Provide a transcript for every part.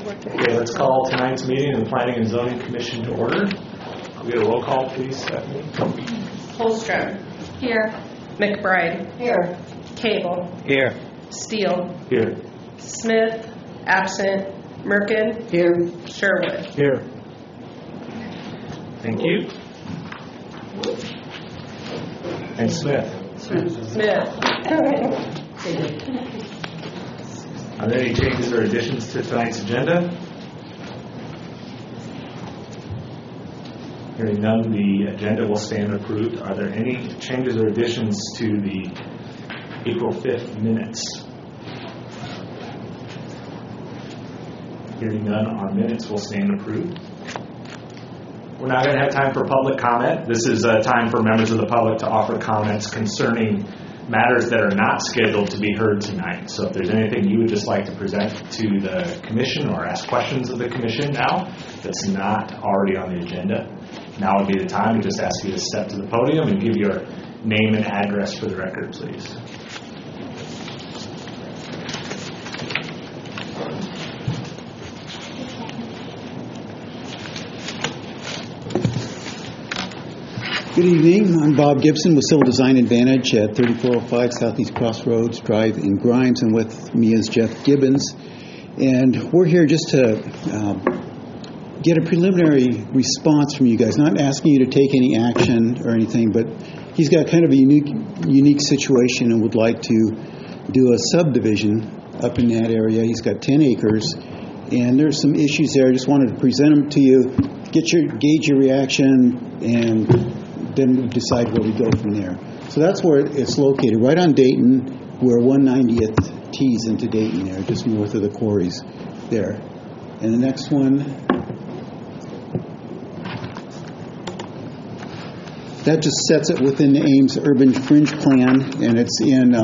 Okay, let's call tonight's meeting of the Planning and Zoning Commission to order. We'll get a roll call, please, Stephanie. Holstrom. Here. McBride. Here. Cable. Here. Steele. Here. Smith. Absent. Merkin. Here. Sherwood. Here. Thank you. And Smith. Smith. Are there any changes or additions to tonight's agenda? Hearing none, the agenda will stand approved. Are there any changes or additions to the April 5th minutes? Hearing none, our minutes will stand approved. We're not going to have time for public comment. This is a time for members of the public to offer comments concerning matters that are not scheduled to be heard tonight. So if there's anything you would just like to present to the commission or ask questions of the commission now that's not already on the agenda, now would be the time. We just ask you to step to the podium and give your name and address for the record, please. Good evening. I'm Bob Gibson with Civil Design Advantage at 3405 Southeast Crossroads Drive in Grimes, and with me is Jeff Gibbons. And we're here just to get a preliminary response from you guys, not asking you to take any action or anything, but he's got kind of a unique situation and would like to do a subdivision up in that area. He's got 10 acres, and there's some issues there. I just wanted to present them to you, gauge your reaction, and then we decide where we go from there. So that's where it's located, right on Dayton, where 190th tees into Dayton there, just north of the quarries there. And the next one, that just sets it within the Ames Urban Fringe Plan, and it's in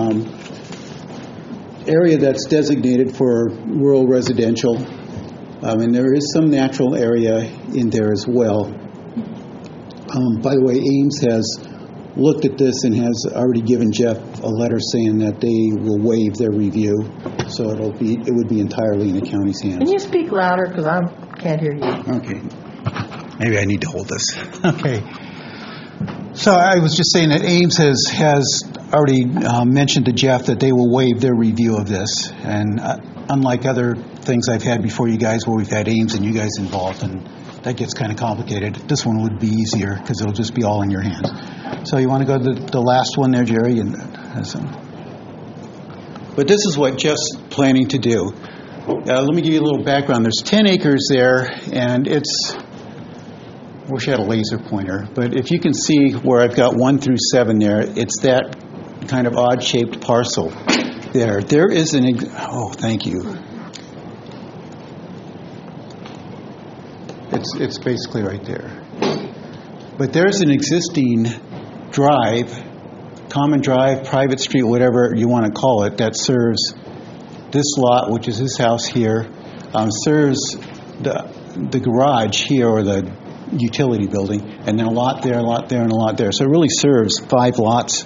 area that's designated for rural residential. And there is some natural area in there as well. By the way, Ames has looked at this and has already given Jeff a letter saying that they will waive their review, so it would be entirely in the county's hands. Can you speak louder, because I can't hear you? Okay. Maybe I need to hold this. Okay. So I was just saying that Ames has already mentioned to Jeff that they will waive their review of this, and unlike other things I've had before you guys where we've had Ames and you guys involved, and that gets kind of complicated. This one would be easier because it'll just be all in your hands. So you want to go to the last one there, Jerry? But this is what Jeff's planning to do. Let me give you a little background. There's 10 acres there, and it's, I wish I had a laser pointer, but if you can see where I've got 1 through 7 there, it's that kind of odd-shaped parcel there. There is thank you. It's basically right there. But there's an existing drive, common drive, private street, whatever you want to call it, that serves this lot, which is his house here, serves the garage here, or the utility building, and then a lot there, and a lot there. So it really serves 5 lots.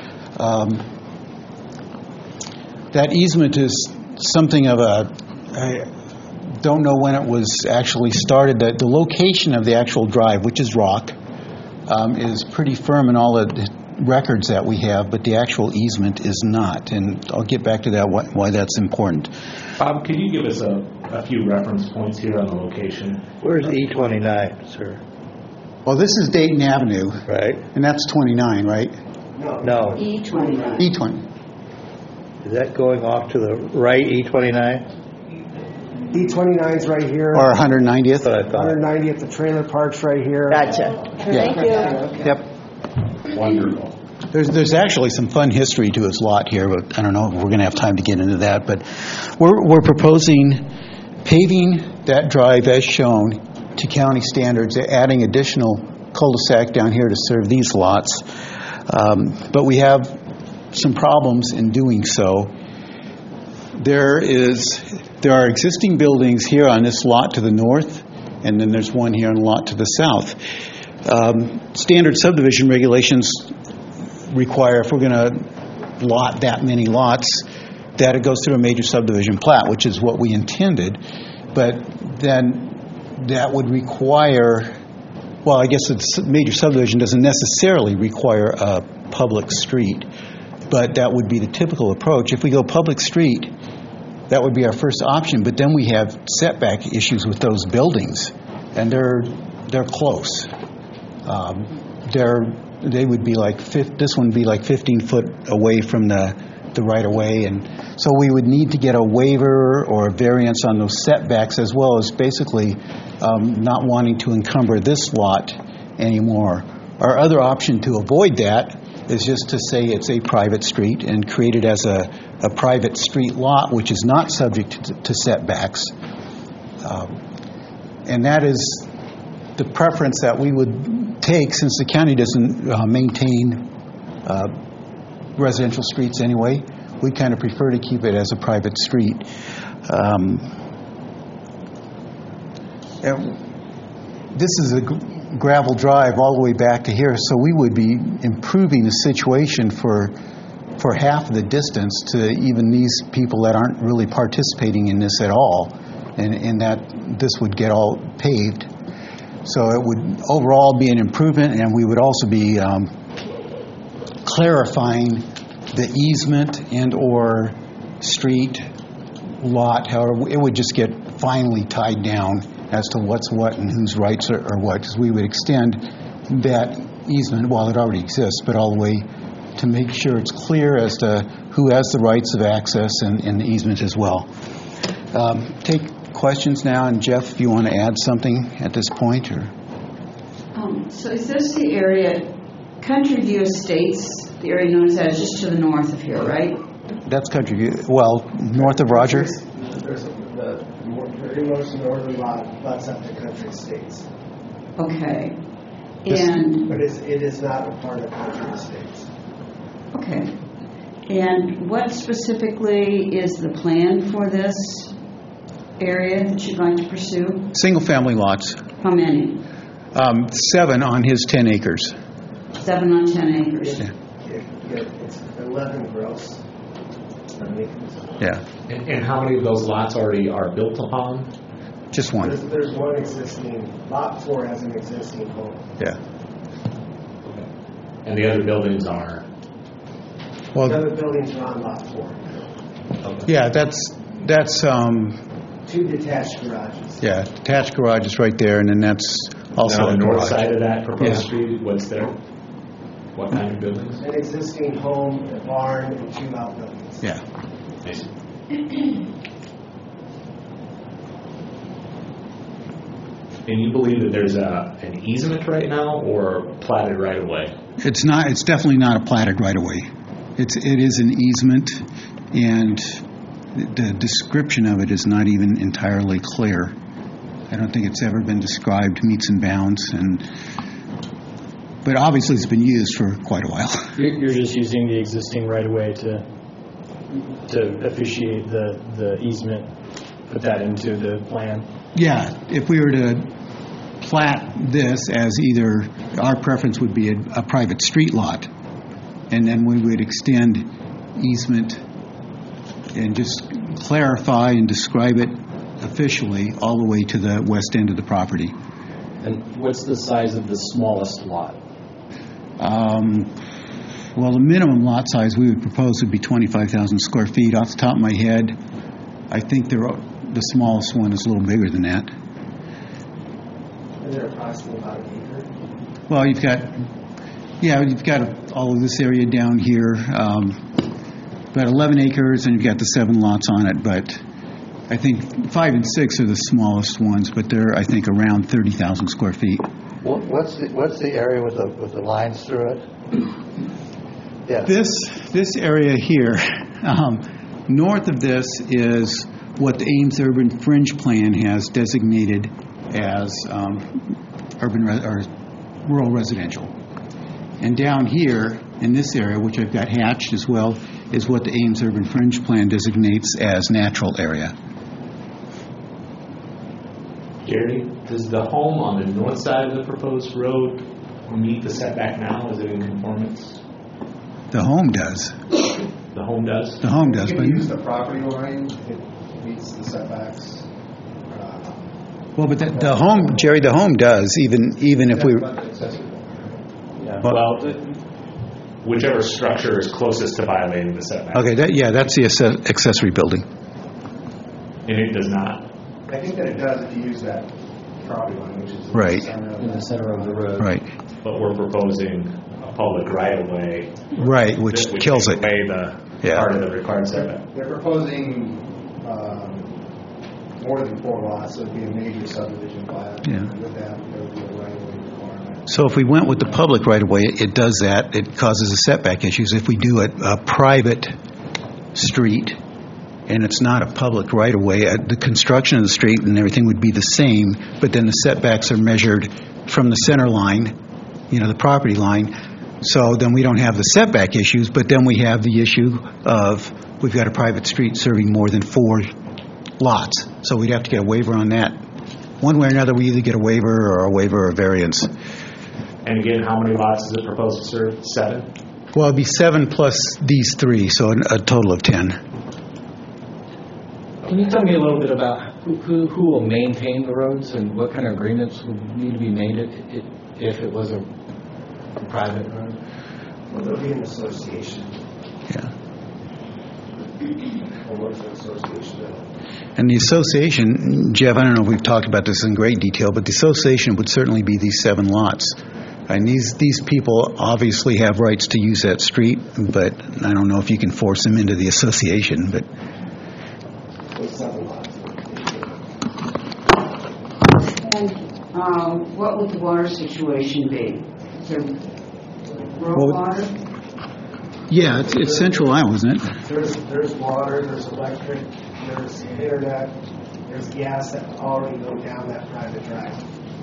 That easement is something of I don't know when it was actually started. The location of the actual drive, which is rock, is pretty firm in all the records that we have, but the actual easement is not. And I'll get back to that, why that's important. Bob, could you give us a few reference points here on the location? Where's E29, sir? Well, this is Dayton Avenue. Right. And that's 29, right? No. E29. E20. Is that going off to the right, E29? E29's right here. Or 190th. That's what I thought. 190th, the trailer park's right here. Gotcha. Thank you. Yep. Wonderful. There's actually some fun history to his lot here, but I don't know if we're going to have time to get into that. But we're proposing paving that drive as shown to county standards, adding additional cul-de-sac down here to serve these lots. But we have some problems in doing so. There are existing buildings here on this lot to the north, and then there's one here on the lot to the south. Standard subdivision regulations require, if we're going to lot that many lots, that it goes through a major subdivision plat, which is what we intended. but then that would require, well, I guess a major subdivision doesn't necessarily require a public street, but that would be the typical approach. If we go public street, that would be our first option, but then we have setback issues with those buildings, and they're close. They would be like, this one would be like 15 foot away from the right-of-way, and so we would need to get a waiver or a variance on those setbacks, as well as basically not wanting to encumber this lot anymore. Our other option to avoid that is just to say it's a private street and create it as a private street lot, which is not subject to setbacks. And that is the preference that we would take, since the county doesn't maintain residential streets anyway. We kind of prefer to keep it as a private street. This is a gravel drive all the way back to here, so we would be improving the situation for half the distance to even these people that aren't really participating in this at all, and that this would get all paved. So it would overall be an improvement, and we would also be clarifying the easement and or street lot. However, it would just get finally tied down as to what's what and whose rights are what, because we would extend that easement, while it already exists, but all the way to make sure it's clear as to who has the rights of access and the easement as well. Take questions now, and Jeff, if you want to add something at this point. Or so is this the area, Country View Estates, the area known as that, is just to the north of here, right? That's Country View. Well, north of Roger. There's the very most northern lot butts up to Country Estates. Okay. But it is not a part of Country Estates. Okay. And what specifically is the plan for this area that you're going to pursue? Single-family lots. How many? 7 on his 10 acres. 7 on 10 acres. Yeah. It's 11 gross. Yeah. And how many of those lots already are built upon? Just one. There's one existing, lot 4 has an existing home. Yeah. And the other buildings are? Well, The other buildings are on lot 4. Okay. yeah, that's 2 detached garages. yeah, detached garage is right there, and then that's also Now, a the north garage. side of that proposed Yeah. street, what's there? What kind of buildings? An existing home, a barn, and 2 outbuildings. Yeah. I see. And you believe that there's an easement right now, or platted right away? It's not. It's definitely not a platted right of way. It is an easement, and the description of it is not even entirely clear. I don't think it's ever been described meets and bounds, but obviously it's been used for quite a while. You're just using the existing right-of-way to officiate the easement, put that into the plan? Yeah, if we were to plat this as either, our preference would be a private street lot, and then we would extend easement and just clarify and describe it officially all the way to the west end of the property. And what's the size of the smallest lot? Well, the minimum lot size we would propose would be 25,000 square feet. Off the top of my head, I think the smallest one is a little bigger than that. And they're approximately about an acre. Well, you've got all of this area down here, about 11 acres, and you've got the 7 lots on it. But I think 5 and 6 are the smallest ones, but they're, I think, around 30,000 square feet. What's the area with the lines through it? Yeah. This area here, north of this is what the Ames Urban Fringe Plan has designated as rural residential. And down here in this area, which I've got hatched as well, is what the Ames Urban Fringe Plan designates as natural area. Gary, does the home on the north side of the proposed road meet the setback now? Is it in conformance? The home does. The home does? The home does, You but can use the property line, it meets the setbacks. Well, but the home, Jerry, the home does, even if we, Yeah. Well- Whichever structure is closest to violating the setback. okay, that's the accessory building. And it does not. I think that it does if you use that property line, which is Right. In the center of the road. Right, But we're proposing a public right-of-way. right, which that would kills take it. away the Yeah. part of the required setback. They're proposing more than 4 lots, so it'd be a major subdivision plan. Yeah. With that, there would be a right-of-way requirement. So if we went with the public right-of-way, it does that. It causes the setback issues. If we do a private street, and it's not a public right-of-way, the construction of the street and everything would be the same, but then the setbacks are measured from the center line, the property line. So then we don't have the setback issues, but then we have the issue of we've got a private street serving more than 4 lots. So we'd have to get a waiver on that. One way or another, we either get a waiver or a variance. And again, how many lots is it proposed to serve? 7? Well, it'd be 7 plus these 3, so a total of 10. Can you tell me a little bit about who will maintain the roads and what kind of agreements would need to be made if it was a private road? Well, there'll be an association, Yeah. or what's an association bill? And the association, Jeff, I don't know if we've talked about this in great detail, but the association would certainly be these 7 lots. And these people obviously have rights to use that street, but I don't know if you can force them into the association. But With 7 lots. And what would the water situation be? Is there rural Well, water? yeah, it's Central Iowa, isn't it? There's water, there's electric, there's internet, there's gas that already go down that private drive.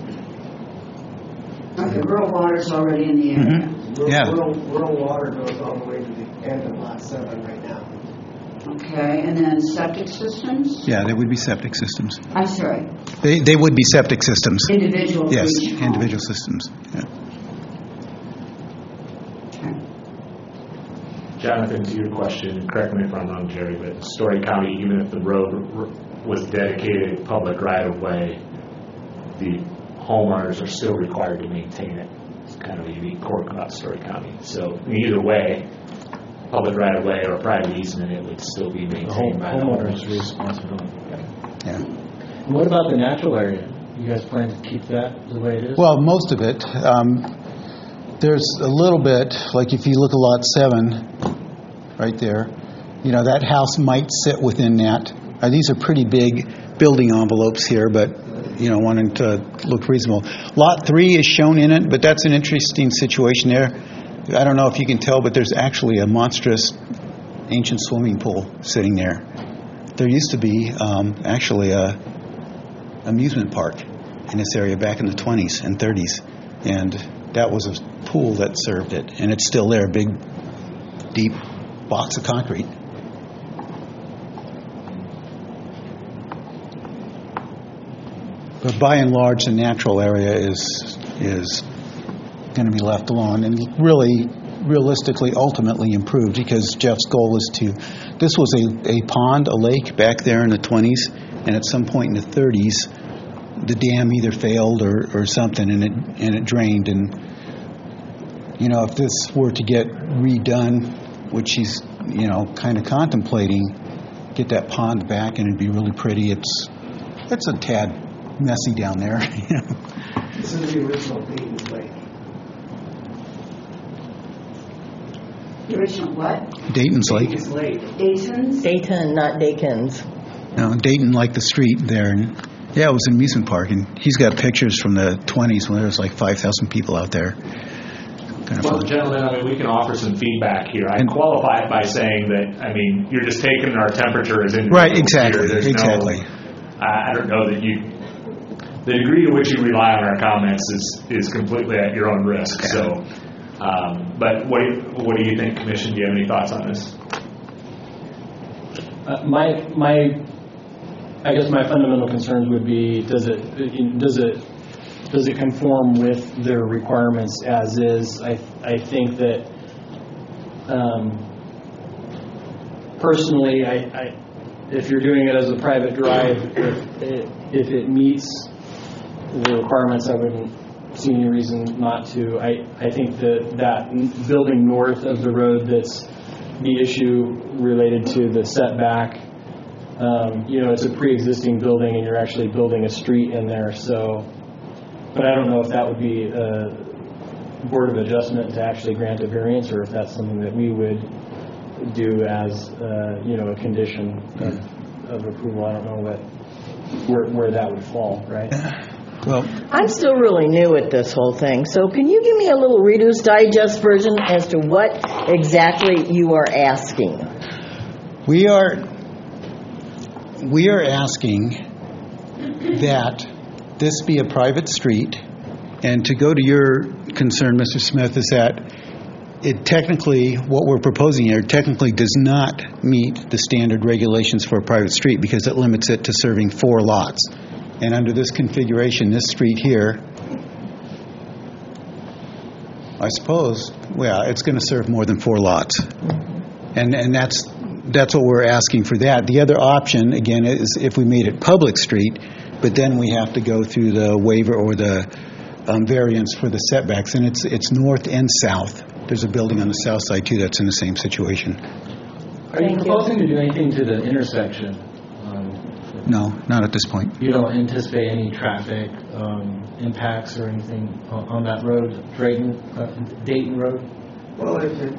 Okay, rural water is already in the area. Yeah. Rural water goes all the way to the end of lot 7 right now. Okay, and then septic systems? Yeah, they would be septic systems. I'm sorry, They would be septic systems. individual for Yes, each home. individual systems. Yeah. Okay. Jonathan, to your question, correct me if I'm wrong, Jerry, but Story County, even if the road was dedicated public right-of-way, the homeowners are still required to maintain it. It's kind of a unique quirk about Story County. So either way, public right-of-way or private easement, it would still be The maintained by the homeowner's homeowners. responsibility. Yeah. And what about the natural area? You guys plan to keep that the way it is? Well, most of it. There's a little bit, like if you look at lot 7, right there, that house might sit within that. These are pretty big building envelopes here, but, wanting to look reasonable. Lot 3 is shown in it, but that's an interesting situation there. I don't know if you can tell, but there's actually a monstrous ancient swimming pool sitting there. There used to be actually a amusement park in this area back in the 20s and 30s, and that was a pool that served it, and it's still there, a big, deep box of concrete. But by and large, the natural area is going to be left alone, and really, realistically, ultimately improved, because Jeff's goal is to. This was a pond, a lake back there in the 20s, and at some point in the 30s, the dam either failed or something, and it drained. And if this were to get redone, which he's kind of contemplating, get that pond back, and it'd be really pretty. It's a tad messy down there. This is the original Dayton's Lake. The original what? Dayton's Lake. Dayton's Lake. Dayton's? Dayton, not Dakins. No, Dayton, like the street there. And yeah, it was an amusement park, and he's got pictures from the 20s when there was like 5,000 people out there. Kind of Well, fun. gentlemen, we can offer some feedback here. I qualify it by saying that, you're just taking our temperature as individuals. Right, exactly, here. There's exactly. I don't know that the degree to which you rely on our comments is completely at your own risk. So, but what do you think, Commission? Do you have any thoughts on this? I guess my fundamental concerns would be: does it conform with their requirements as is? I think that personally, if you're doing it as a private drive, if it meets the requirements, I wouldn't see any reason not to. I think that building north of the road, that's the issue related to the setback. It's a pre-existing building and you're actually building a street in there. So, but I don't know if that would be a Board of Adjustment to actually grant a variance, or if that's something that we would do as a condition of approval. I don't know where that would fall, right? Well, I'm still really new at this whole thing, so can you give me a little Reader's Digest version as to what exactly you are asking? we are asking that this be a private street, and to go to your concern, Mr. Smith, is that it technically, what we're proposing here, technically does not meet the standard regulations for a private street because it limits it to serving 4 lots. And under this configuration, this street here, I suppose, it's going to serve more than 4 lots. And that's what we're asking for that. The other option, again, is if we made it public street, but then we have to go through the waiver or the variance for the setbacks, and it's north and south. There's a building on the south side, too, that's in the same situation. Are you proposing to do anything to the intersection? No, not at this point. You don't anticipate any traffic impacts or anything on that road, Dayton Road? Well, if it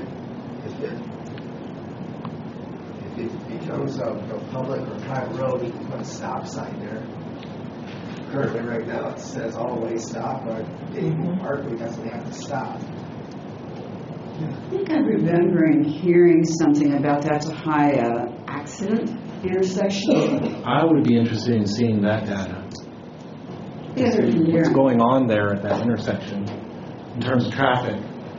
becomes a public or private road, you can put a stop sign there. Currently, right now, it says all-way stop, but Dayton Parkway doesn't have to stop. I think I'm remembering hearing something about that's a high accident intersection. I would be interested in seeing that data. What's going on there at that intersection in terms of traffic?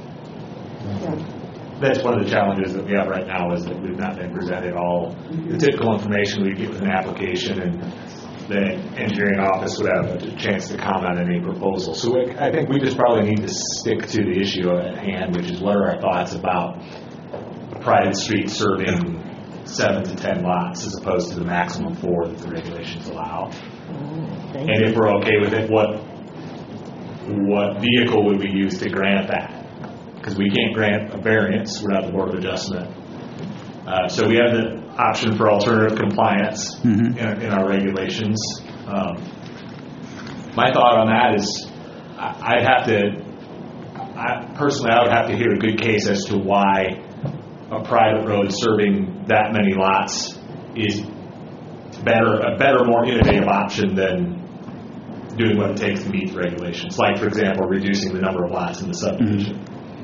That's one of the challenges that we have right now, is that we've not been presented all the typical information we get with an application, and the engineering office would have a chance to comment on any proposal. So I think we just probably need to stick to the issue at hand, which is what are our thoughts about a private street serving 7 to 10 lots as opposed to the maximum 4 that the regulations allow. And if we're okay with it, what vehicle would we use to grant that? Because we can't grant a variance without the Board of Adjustment. So we have the option for alternative compliance in our regulations. My thought on that is I would have to hear a good case as to why a private road serving that many lots is a better, more innovative option than doing what it takes to meet the regulations. Like, for example, reducing the number of lots in the subdivision.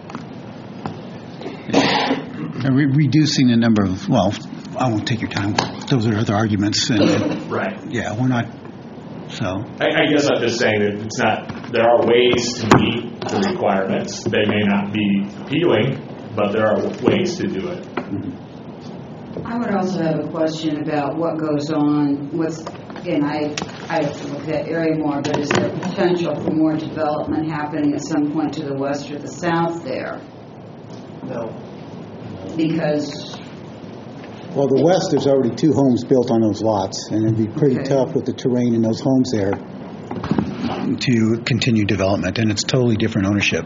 Reducing the number of, I won't take your time. Those are other arguments. Right. Yeah, we're not, so. I guess I'm just saying that there are ways to meet the requirements. They may not be appealing, but there are ways to do it. I would also have a question about what goes on, again, I have to look at that area more, but is there potential for more development happening at some point to the west or the south there? No. Because... Well, the west, there's already 2 homes built on those lots, and it'd be pretty tough with the terrain in those homes there to continue development, and it's totally different ownership.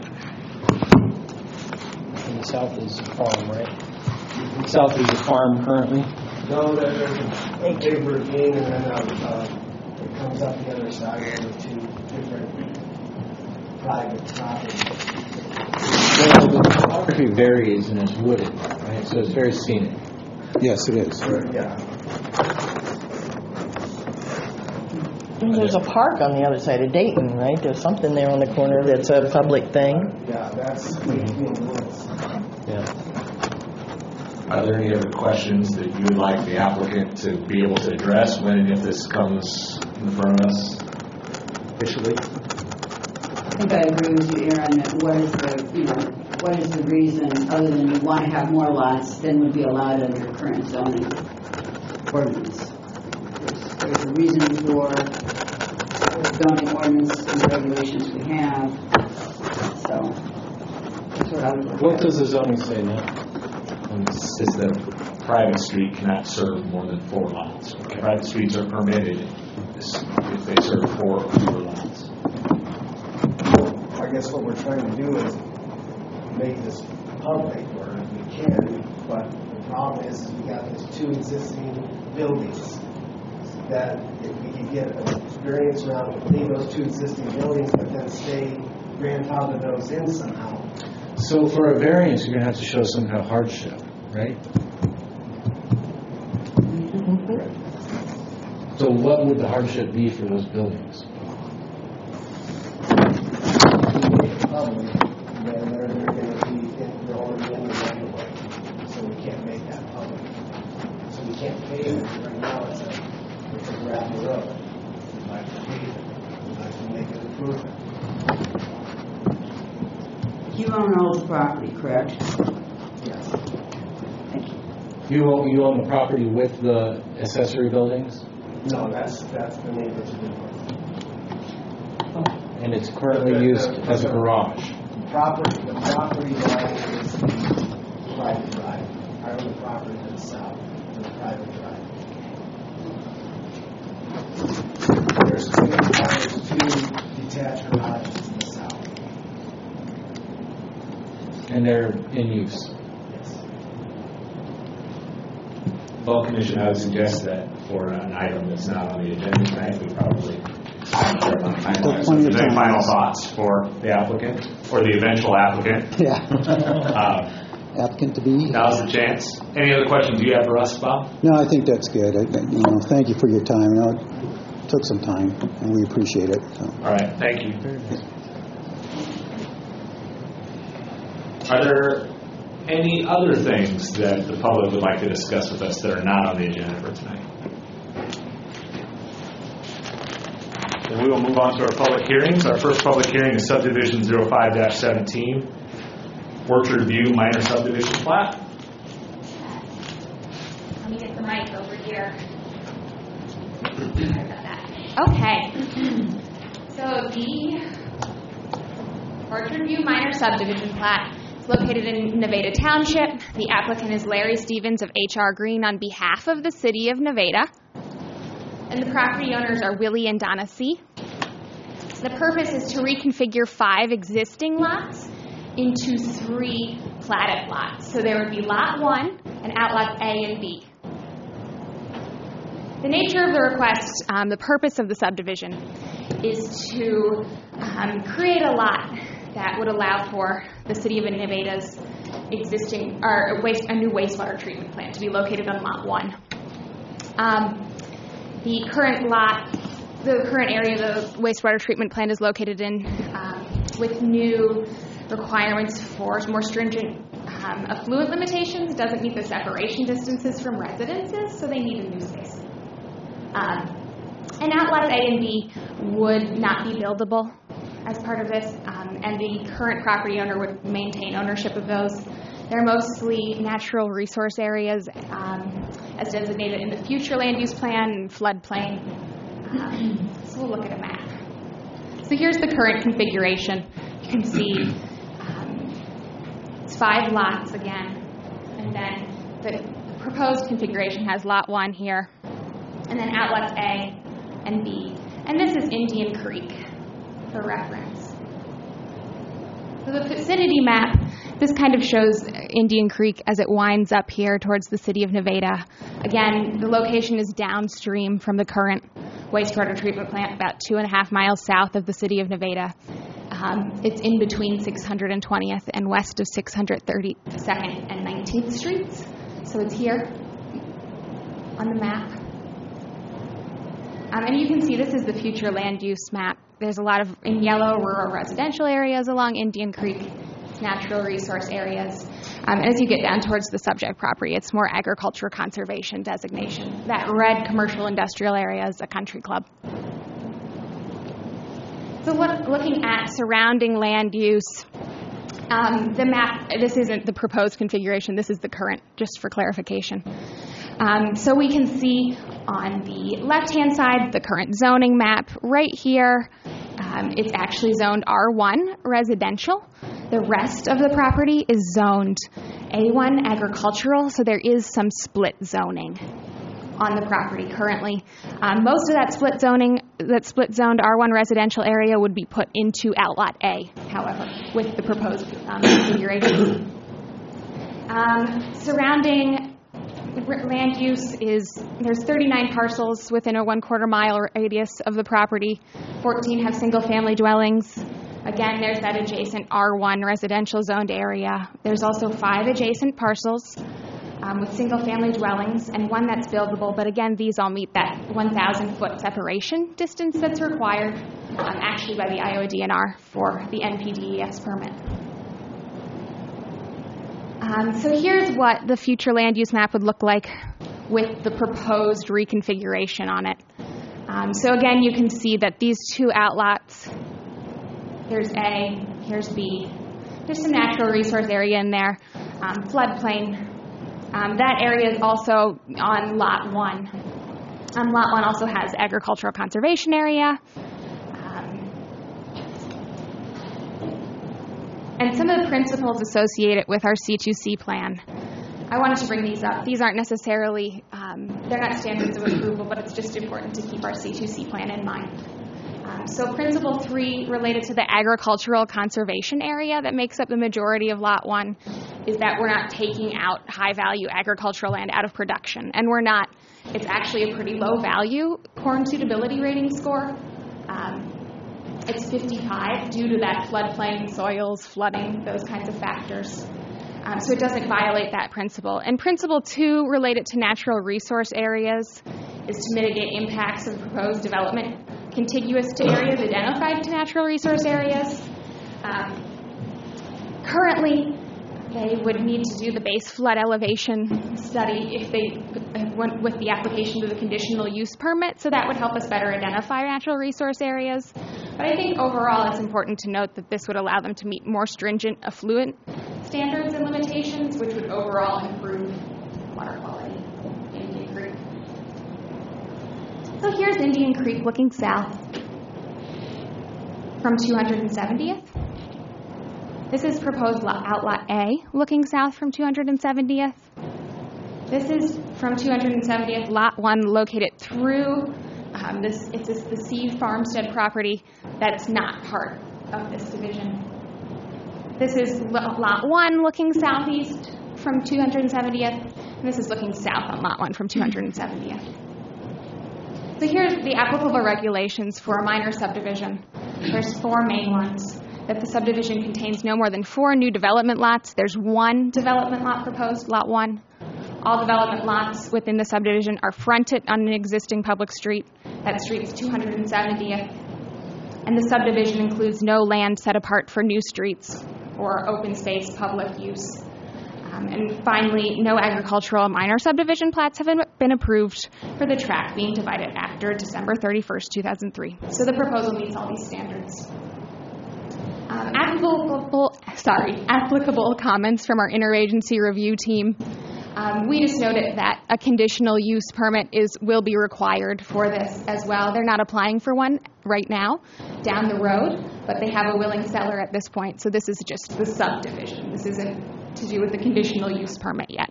And the south is a farm, right? South is a farm currently? No, there's a big ravine, and then it comes up the other side of the 2 different private properties. Well, the topography varies and it's wooded, right? So it's very scenic. Yes, it is. Yeah. There's a park on the other side of Dayton, right? There's something there on the corner that's a public thing. Yeah, that's Wakefield Woods. Yeah. Are there any other questions that you would like the applicant to be able to address when and if this comes in front of us officially? I think I agree with you, Aaron, that what is the reason, other than you want to have more lots than would be allowed under your current zoning ordinance? There's a reason for the zoning ordinance and the regulations we have. So that's what I would look What at. does the zoning say now? It says that a private street cannot serve more than 4 lots. Private streets are permitted if they serve 4 or fewer lots. trying to do is make this public, or we can, but the problem is we got these two existing buildings that if we could get an experience around leave those two existing buildings, but then stay grandfather those in somehow. So for a variance, you're going to have to show some kind of hardship, right? So what would the hardship be for those buildings? Public, then they're going to be they're already in the right of way, so we can't make that public. So we can't pave it right now. It's a gravel road. We'd like to pave it. We'd like to make an improvement. You own all the property, correct? Yes. Thank you. You own the property with the accessory buildings? No, that's the neighbor's building. And it's currently used as a garage. The property line is the private drive. I own the property to the south, the private drive. There's two detached garages in the south. And they're in use. Yes. Well, Commission, I would suggest that for an item that's not on the agenda tonight, we probably finalize. Plenty of Any time. final thoughts for the applicant or the eventual applicant? Yeah. Applicant to be. Now's the chance. Any other questions you have for us, Bob? No, I think that's good. Thank you for your time. It took some time, and we appreciate it. So. All right, thank you. Are there any other things that the public would like to discuss with us that are not on the agenda for tonight? Then we will move on to our public hearings. Our first public hearing is subdivision 05-17, Orchard View minor subdivision plat. Let me get the mic over here. Sorry about that. Okay. So the Orchard View minor subdivision plat is located in Nevada Township. The applicant is Larry Stevens of H.R. Green on behalf of the city of Nevada. And the property owners are Willie and Donna C. The purpose is to reconfigure 5 existing lots into 3 platted lots. So there would be Lot 1 and Outlots A and B. The nature of the request, the purpose of the subdivision, is to create a lot that would allow for the city of Nevada's existing, or a new wastewater treatment plant to be located on Lot 1. The current area the wastewater treatment plant is located in, with new requirements for more stringent affluent limitations, doesn't meet the separation distances from residences, so they need a new space. And Outlots A and B would not be buildable as part of this, and the current property owner would maintain ownership of those. They're mostly natural resource areas as designated in the future land use plan and floodplain. So we'll look at a map. So here's the current configuration. You can see it's 5 lots again, and then the proposed configuration has Lot 1 here, and then Outlots A and B. And this is Indian Creek for reference. So the vicinity map, this kind of shows Indian Creek as it winds up here towards the city of Nevada. Again, the location is downstream from the current wastewater treatment plant, about 2.5 miles south of the city of Nevada. It's in between 620th and west of 632nd and 19th Streets. So it's here on the map. And you can see this is the future land use map. There's a lot of, in yellow, rural residential areas along Indian Creek, natural resource areas. And as you get down towards the subject property, it's more agriculture conservation designation. That red commercial industrial area is a country club. So looking at surrounding land use, the map, this isn't the proposed configuration, this is the current, just for clarification. So we can see on the left-hand side the current zoning map right here. It's actually zoned R1 residential. The rest of the property is zoned A1 agricultural, so there is some split zoning. on the property currently. Most of that split zoned R1 residential area would be put into Outlot A, however, with the proposed configuration. Surrounding land use there's 39 parcels within a 1/4 mile radius of the property. 14 have single-family dwellings. Again, there's that adjacent R1 residential zoned area. There's also 5 adjacent parcels with single-family dwellings and 1 that's buildable, but again, these all meet that 1,000-foot separation distance that's required actually by the IODNR for the NPDES permit. So here's what the future land use map would look like with the proposed reconfiguration on it. So again, you can see that these 2 outlots, here's A, here's B. There's some natural resource area in there, floodplain. That area is also on Lot 1. Lot 1 also has agricultural conservation area. And some of the principles associated with our C2C plan. I wanted to bring these up. These aren't necessarily, they're not standards of approval, but it's just important to keep our C2C plan in mind. So principle 3 related to the agricultural conservation area that makes up the majority of Lot 1 is that we're not taking out high-value agricultural land out of production. And we're not, it's actually a pretty low-value corn suitability rating score. It's 55 due to that floodplain, soils, flooding, those kinds of factors. So it doesn't violate that principle. And principle 2 related to natural resource areas is to mitigate impacts of proposed development contiguous to areas identified to natural resource areas. Currently, they would need to do the base flood elevation study if they went with the application to the conditional use permit, so that would help us better identify natural resource areas. But I think overall it's important to note that this would allow them to meet more stringent affluent standards and limitations, which would overall improve water quality in Indian Creek. So here's Indian Creek looking south from 270th. This is proposed Outlot A looking south from 270th. This is from 270th, Lot 1 located through the Seed Farmstead property that's not part of this division. This is Lot 1 looking southeast from 270th, and this is looking south on Lot 1 from 270th. So here's the applicable regulations for a minor subdivision. There's 4 main ones. That the subdivision contains no more than 4 new development lots. There's 1 development lot proposed, Lot 1. All development lots within the subdivision are fronted on an existing public street. That street is 270th. And the subdivision includes no land set apart for new streets or open space public use. And finally, no agricultural minor subdivision plats have been approved for the tract being divided after December 31st, 2003. So the proposal meets all these standards. Applicable comments from our interagency review team. We just noted that a conditional use permit will be required for this as well. They're not applying for one right now down the road, but they have a willing seller at this point. So this is just the subdivision. This isn't to do with the conditional use permit yet.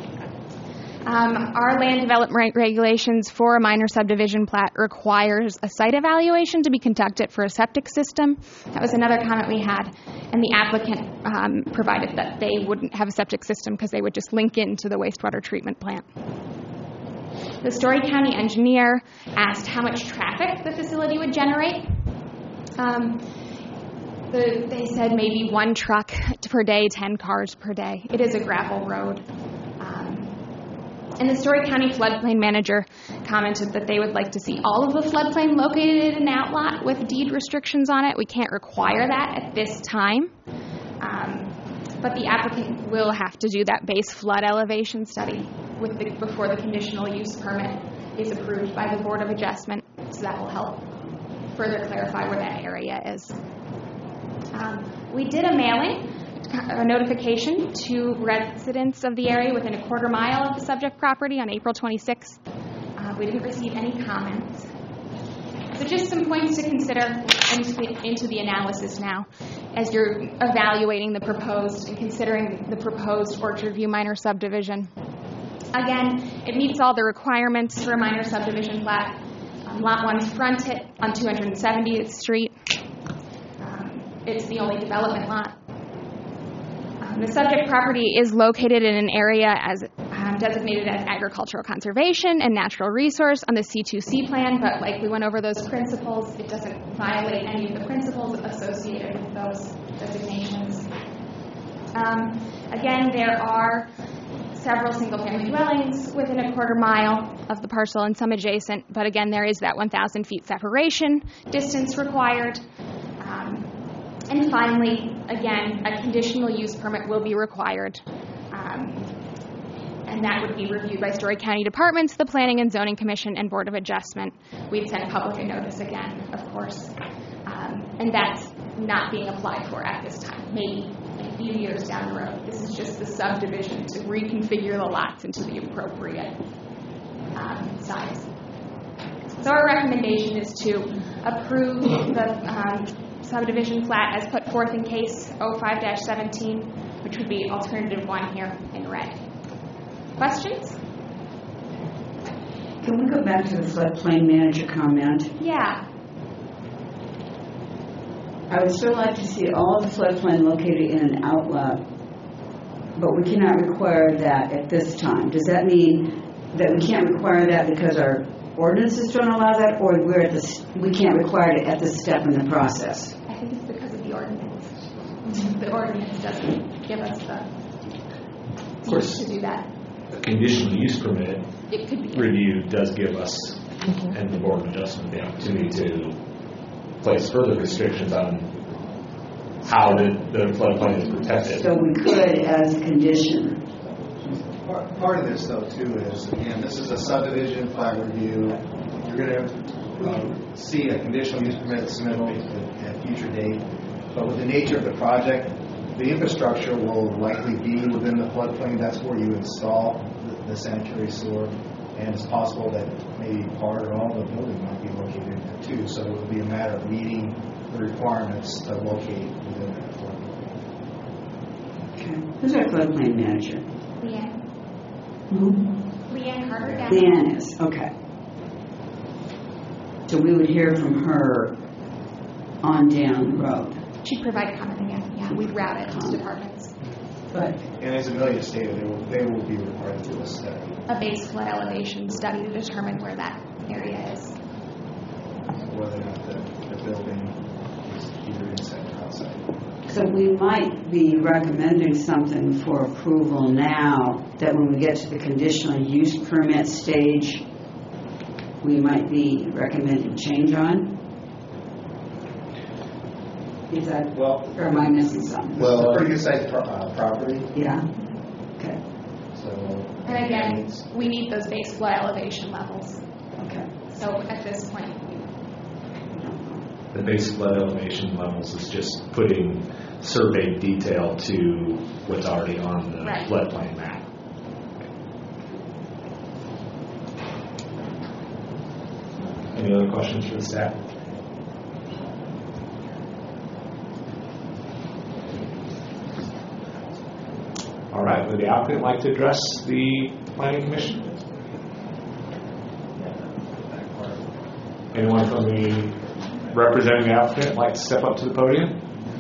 Our land development regulations for a minor subdivision plat requires a site evaluation to be conducted for a septic system. That was another comment we had. And the applicant provided that they wouldn't have a septic system because they would just link into the wastewater treatment plant. The Story County engineer asked how much traffic the facility would generate. They said maybe 1 truck per day, 10 cars per day. It is a gravel road. And the Story County floodplain manager commented that they would like to see all of the floodplain located in an outlot with deed restrictions on it. We can't require that at this time. But the applicant will have to do that base flood elevation study before the conditional use permit is approved by the Board of Adjustment. So that will help further clarify where that area is. We did a notification to residents of the area within a 1/4 mile of the subject property on April 26th. We didn't receive any comments. So just some points to consider into the analysis now as you're evaluating the proposed and considering the proposed Orchard View minor subdivision. Again, it meets all the requirements for a minor subdivision plat. Lot 1's fronted on 270th Street. It's the only development lot. The subject property is located in an area as designated as agricultural conservation and natural resource on the C2C plan, but like we went over those principles, it doesn't violate any of the principles associated with those designations. Again, there are several single-family dwellings within a quarter mile of the parcel and some adjacent, but again, there is that 1,000 feet separation distance required. And finally, again, a conditional use permit will be required, and that would be reviewed by Story County Departments, the Planning and Zoning Commission, and Board of Adjustment. We'd send public notice again, of course, and that's not being applied for at this time, maybe a few years down the road. This is just the subdivision to reconfigure the lots into the appropriate size. So our recommendation is to approve the subdivision plat as put forth in case 05-17, which would be alternative 1 here in red. Questions? Can we go back to the floodplain manager comment? Yeah. I would still like to see all of the floodplain located in an outlet, but we cannot require that at this time. Does that mean that we can't require that because our ordinances don't allow that, or we can't require it at this step in the process? I think it's because of the ordinance. The ordinance doesn't give us the use to do that. A conditional use permit It could be review does give us and the Board of Adjustment the opportunity to place further restrictions on how the floodplain is protected. So we could as a condition. Part of this, though, too, is, again, this is a subdivision plat review. You're going to see a conditional use permit submittal at a future date. But with the nature of the project, the infrastructure will likely be within the floodplain. That's where you install the sanitary sewer. And it's possible that maybe part or all of the building might be located in there, too. So it will be a matter of meeting the requirements to locate within that floodplain. Okay. Who's our floodplain manager? Leanne. Who? Leanne Carter. Leanne is. Okay. So we would hear from her on down the road. She'd provide comment again. Yeah, we'd route it to departments. But And as Amelia stated, they will be required to do a study. A base flood elevation study to determine where that area is. Whether or not the building is either inside or outside. so we might be recommending something for approval now that when we get to the conditional use permit stage, we might be recommending change on. Is that, or am I missing something? Well, it's a pretty good sized property. Yeah. Okay. So. And again, we need those base flood elevation levels. Okay. So at this point, The base flood elevation levels is just putting survey detail to what's already on the Right. floodplain map. Any other questions for the staff? All right, would the applicant like to address the planning commission? Anyone from the representing the applicant like to step up to the podium?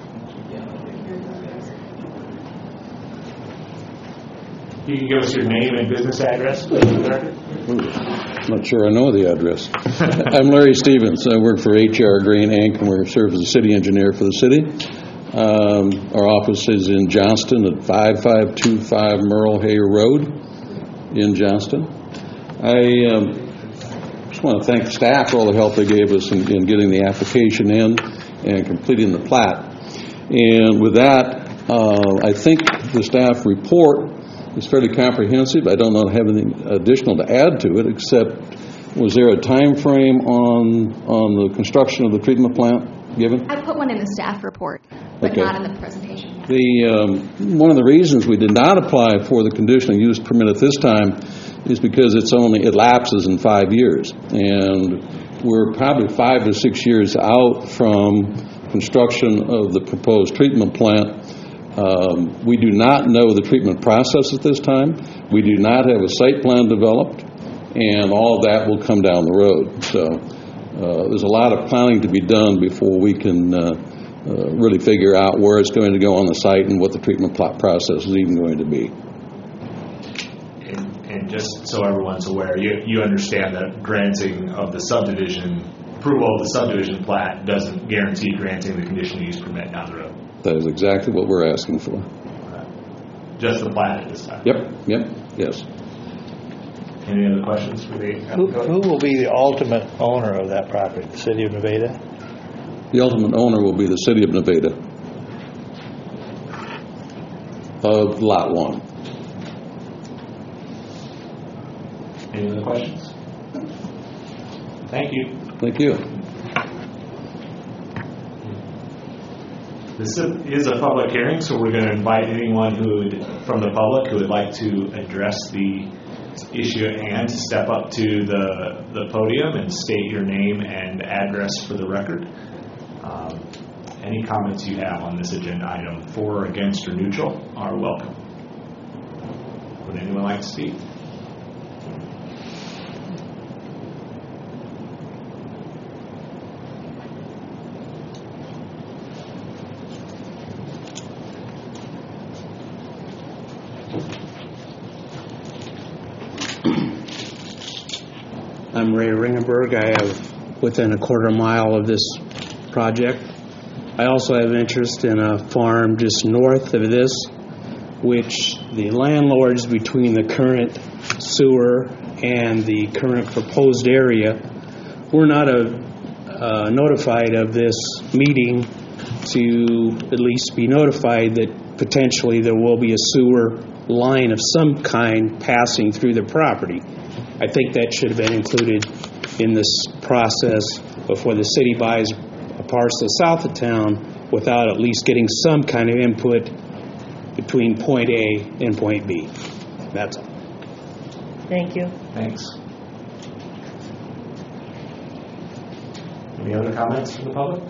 You can give us your name and business address, please, for the record. I'm not sure I know the address. I'm Larry Stevens. I work for H.R. Green, Inc., and we serve as the city engineer for the city. Our office is in Johnston at 5525 Merle Hay Road in Johnston. I just want to thank staff for all the help they gave us in getting the application in and completing the plat. And with that, I think the staff report is fairly comprehensive. I don't know have anything additional to add to it, except was there a time frame on the construction of the treatment plant given? I put one in the staff report, but Okay. not in the presentation. One of the reasons we did not apply for the conditional use permit at this time is because it lapses in 5 years, and we're probably 5 to 6 years out from construction of the proposed treatment plant, We do not know the treatment process at this time. We do not have a site plan developed, and all of that will come down the road. So there's a lot of planning to be done before we can really figure out where it's going to go on the site and what the treatment process is even going to be. And just so everyone's aware, you understand that granting of the subdivision, approval of the subdivision plat doesn't guarantee granting the conditional use permit down the road. That is exactly what we're asking for. Just the plat at this time. Yep, yes. Any other questions for the Who will be the ultimate owner of that property? The city of Nevada? The ultimate owner will be the city of Nevada of Lot 1. Any other questions? Thank you. Thank you. This is a public hearing, so we're going to invite anyone from the public who would like to address the issue at hand to step up to the podium and state your name and address for the record. Any comments you have on this agenda item, for, against, or neutral, are welcome. Would anyone like to speak? I'm Ray Ringenberg. I have within a quarter mile of this project. I also have interest in a farm just north of this, which the landlords between the current sewer and the current proposed area were not notified of this meeting to at least be notified that potentially there will be a sewer line of some kind passing through the property. I think that should have been included in this process before the city buys a parcel south of town without at least getting some kind of input between point A and point B. That's all. Thank you. Thanks. Any other comments from the public?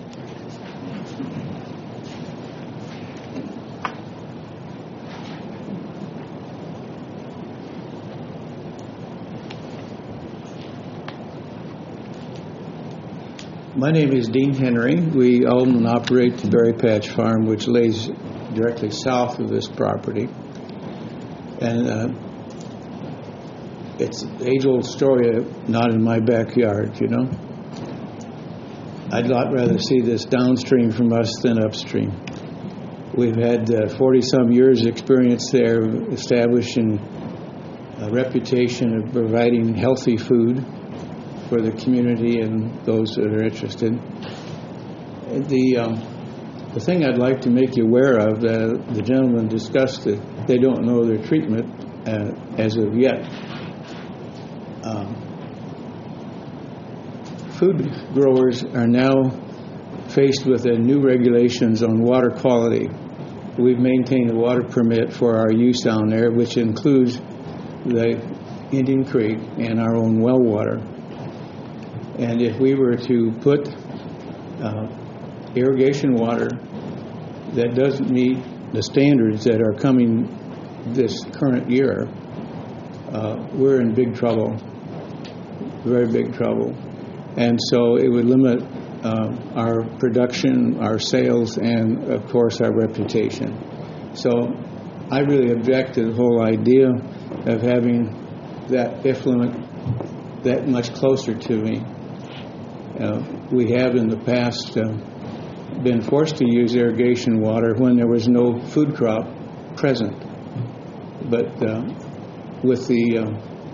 My name is Dean Henry. We own and operate the Berry Patch Farm, which lays directly south of this property. And it's an age-old story, not in my backyard, you know. I'd a lot rather see this downstream from us than upstream. We've had 40-some years experience there, establishing a reputation of providing healthy food for the community and those that are interested. The thing I'd like to make you aware of, the gentleman discussed that they don't know their treatment as of yet. Food growers are now faced with new regulations on water quality. We've maintained a water permit for our use down there, which includes the Indian Creek and our own well water. And if we were to put irrigation water that doesn't meet the standards that are coming this current year, we're in big trouble, very big trouble. And so it would limit our production, our sales, and of course our reputation. So I really object to the whole idea of having that effluent that much closer to me. We have in the past been forced to use irrigation water when there was no food crop present. But with the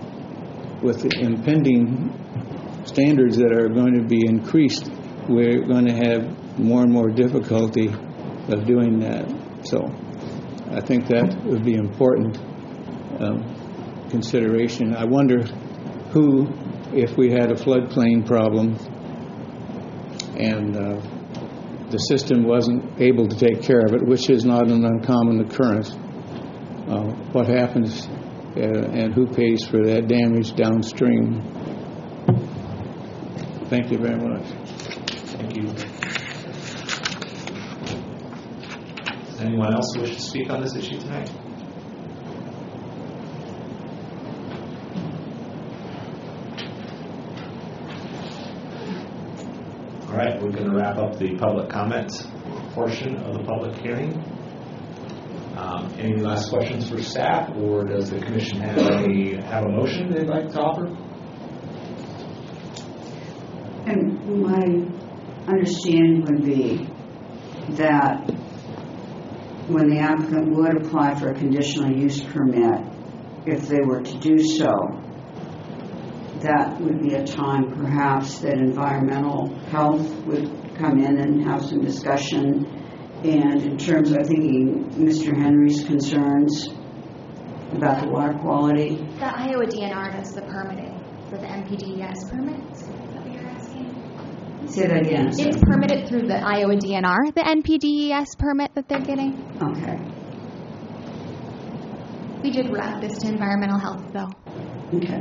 impending standards that are going to be increased, we're going to have more and more difficulty of doing that. So I think that would be important consideration. I wonder who, if we had a floodplain problem and the system wasn't able to take care of it, which is not an uncommon occurrence, what happens and who pays for that damage downstream. Thank you very much. Thank you. Anyone else wish to speak on this issue tonight? All right, we're going to wrap up the public comment portion of the public hearing. Any last questions for staff, or does the commission have a motion they'd like to offer? And my understanding would be that when the applicant would apply for a conditional use permit, if they were to do so, that would be a time perhaps that environmental health would come in and have some discussion. And in terms of thinking Mr. Henry's concerns about the water quality. The Iowa DNR does the permitting for the NPDES permits. Is that what you're asking? Say that again. It's permitted through the Iowa DNR, the NPDES permit that they're getting. Okay. We did route this to environmental health, though. Okay.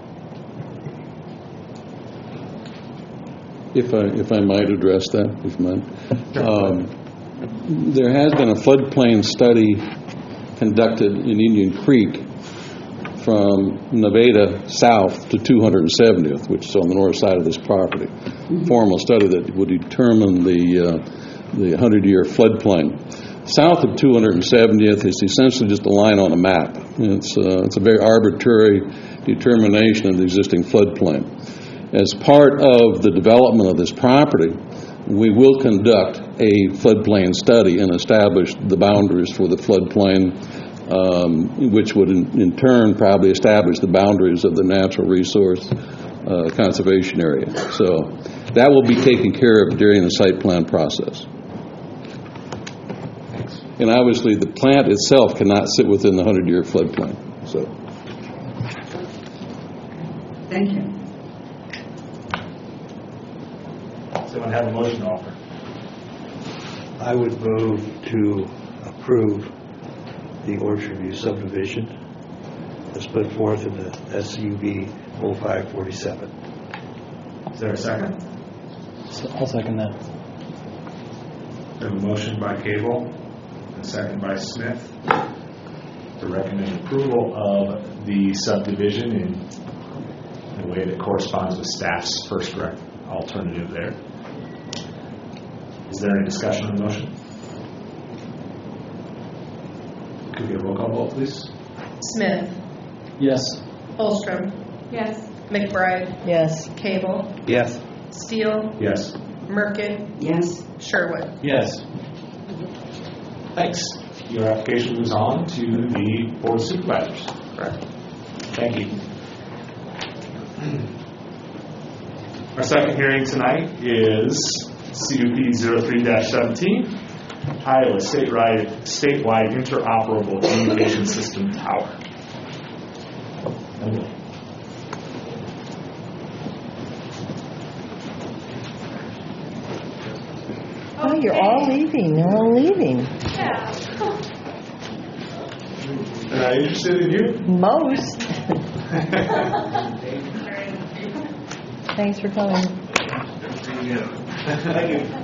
If I might address that, if you mind. There has been a floodplain study conducted in Indian Creek from Nevada south to 270th, which is on the north side of this property. Formal study that would determine the 100-year floodplain. South of 270th is essentially just a line on a map. It's a very arbitrary determination of the existing floodplain. As part of the development of this property, we will conduct a floodplain study and establish the boundaries for the floodplain, which would in turn probably establish the boundaries of the natural resource conservation area. So that will be taken care of during the site plan process. And obviously the plant itself cannot sit within the 100-year floodplain. So. Thank you. Does anyone have a motion to offer? I would move to approve the Orchard View subdivision as put forth in the SUB 0547. Is there a second? I'll second that. We have a motion by Cable and a second by Smith to recommend approval of the subdivision in a way that corresponds with staff's first alternative there. Is there any discussion on the motion? Could we get a roll call vote, please? Smith. Yes. Holstrom. Yes. McBride. Yes. Cable. Yes. Steele. Yes. Merkin. Yes. Sherwood. Yes. Thanks. Your application moves on to the Board of Supervisors. Correct. Thank you. Our second hearing tonight is CUP 03-17, Iowa statewide interoperable communication system tower. Oh, you're all leaving. They're all leaving. Yeah. Interested in you? Most. Thanks for coming. Thank you.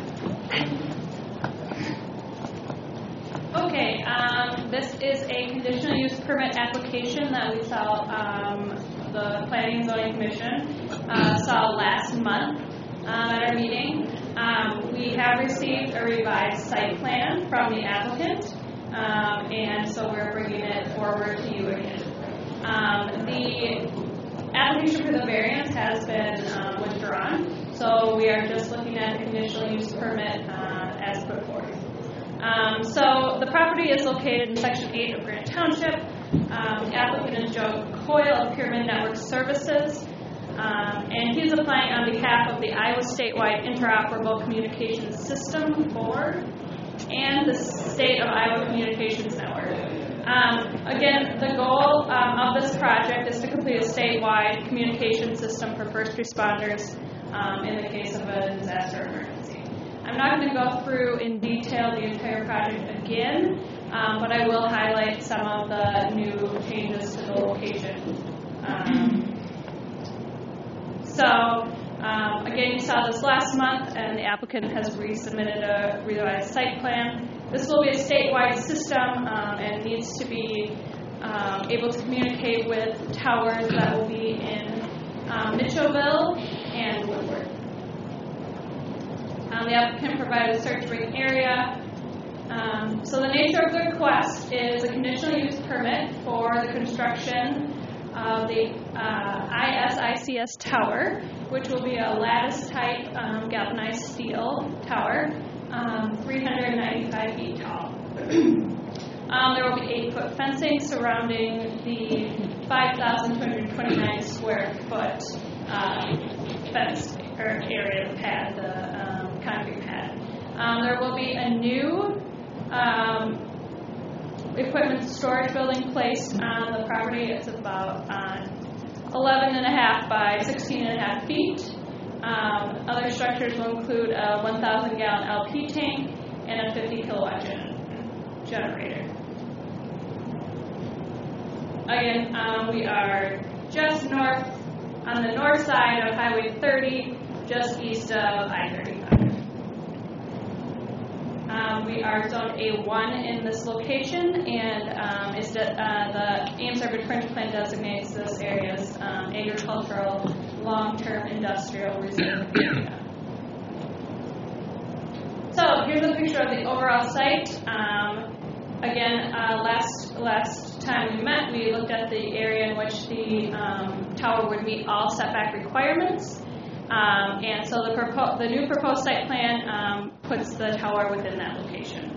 Okay, this is a conditional use permit application that we saw the Planning and Zoning Commission saw last month at our meeting. We have received a revised site plan from the applicant, and so we're bringing it forward to you again. The application for the variance has been withdrawn, so we are just looking at the conditional use permit as put forth. So the property is located in Section 8 of Grant Township. The applicant is Joe Coyle of Pyramid Network Services, and he's applying on behalf of the Iowa Statewide Interoperable Communications System Board and the State of Iowa Communications Network. Again, the goal of this project is to complete a statewide communication system for first responders in the case of a disaster emergency. I'm not going to go through in detail the entire project again, but I will highlight some of the new changes to the location. So Again, you saw this last month, and the applicant has resubmitted a revised site plan. This will be a statewide system and needs to be able to communicate with towers that will be in Mitchellville and Woodward. The applicant provided a search ring area. So the nature of the request is a conditional use permit for the construction of the ISICS tower, which will be a lattice-type galvanized steel tower, 395 feet tall. There will be 8-foot fencing surrounding the 5,229 square foot fence or area of the pad, the concrete pad. There will be a new equipment storage building placed on the property. It's about 11.5 by 16.5 feet. Other structures will include a 1,000-gallon LP tank and a 50-kilowatt generator. Again, we are just north, on the north side of Highway 30, just east of I-35. We are zoned A1 in this location, and the Ames Urban Fringe Plan designates this area as agricultural long-term industrial reserve area. So here's a picture of the overall site. Again, last time we met, we looked at the area in which the tower would meet all setback requirements. And so the new proposed site plan puts the tower within that location.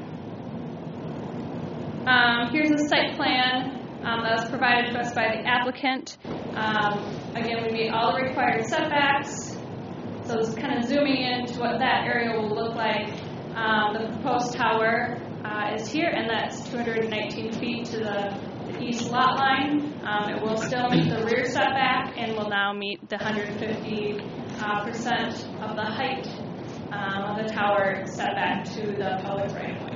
Here's the site plan that was provided to us by the applicant. Again, we meet all the required setbacks. So it's kind of zooming into what that area will look like. The proposed tower is here, and that's 219 feet to the east lot line. It will still meet the rear setback and will now meet the 150% of the height of the tower setback to the public right-of-way.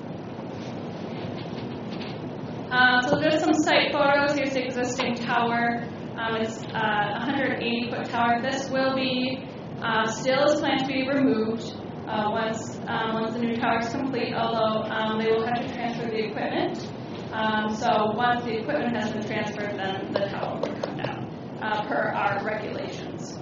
So just some site photos. Here's the existing tower. It's a 180-foot tower. This will be still is planned to be removed once the new tower is complete, although they will have to transfer the equipment. So once the equipment has been transferred, then the tower will come down per our regulations.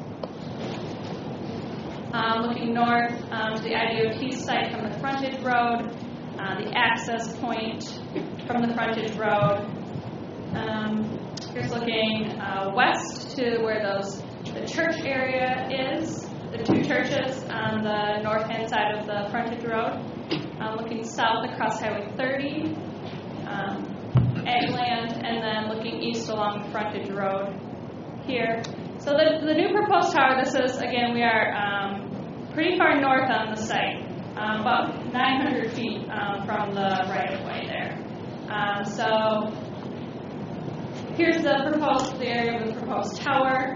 Looking north to the IDOT site from the frontage road, the access point from the frontage road. Here's looking west to where the church area is. The two churches on the north-hand side of the frontage road. Looking south across Highway 30, Eggland, and then looking east along the frontage road here. So the new proposed tower, this is, again, we are pretty far north on the site, about 900 feet from the right-of-way there. So here's the area of the proposed tower.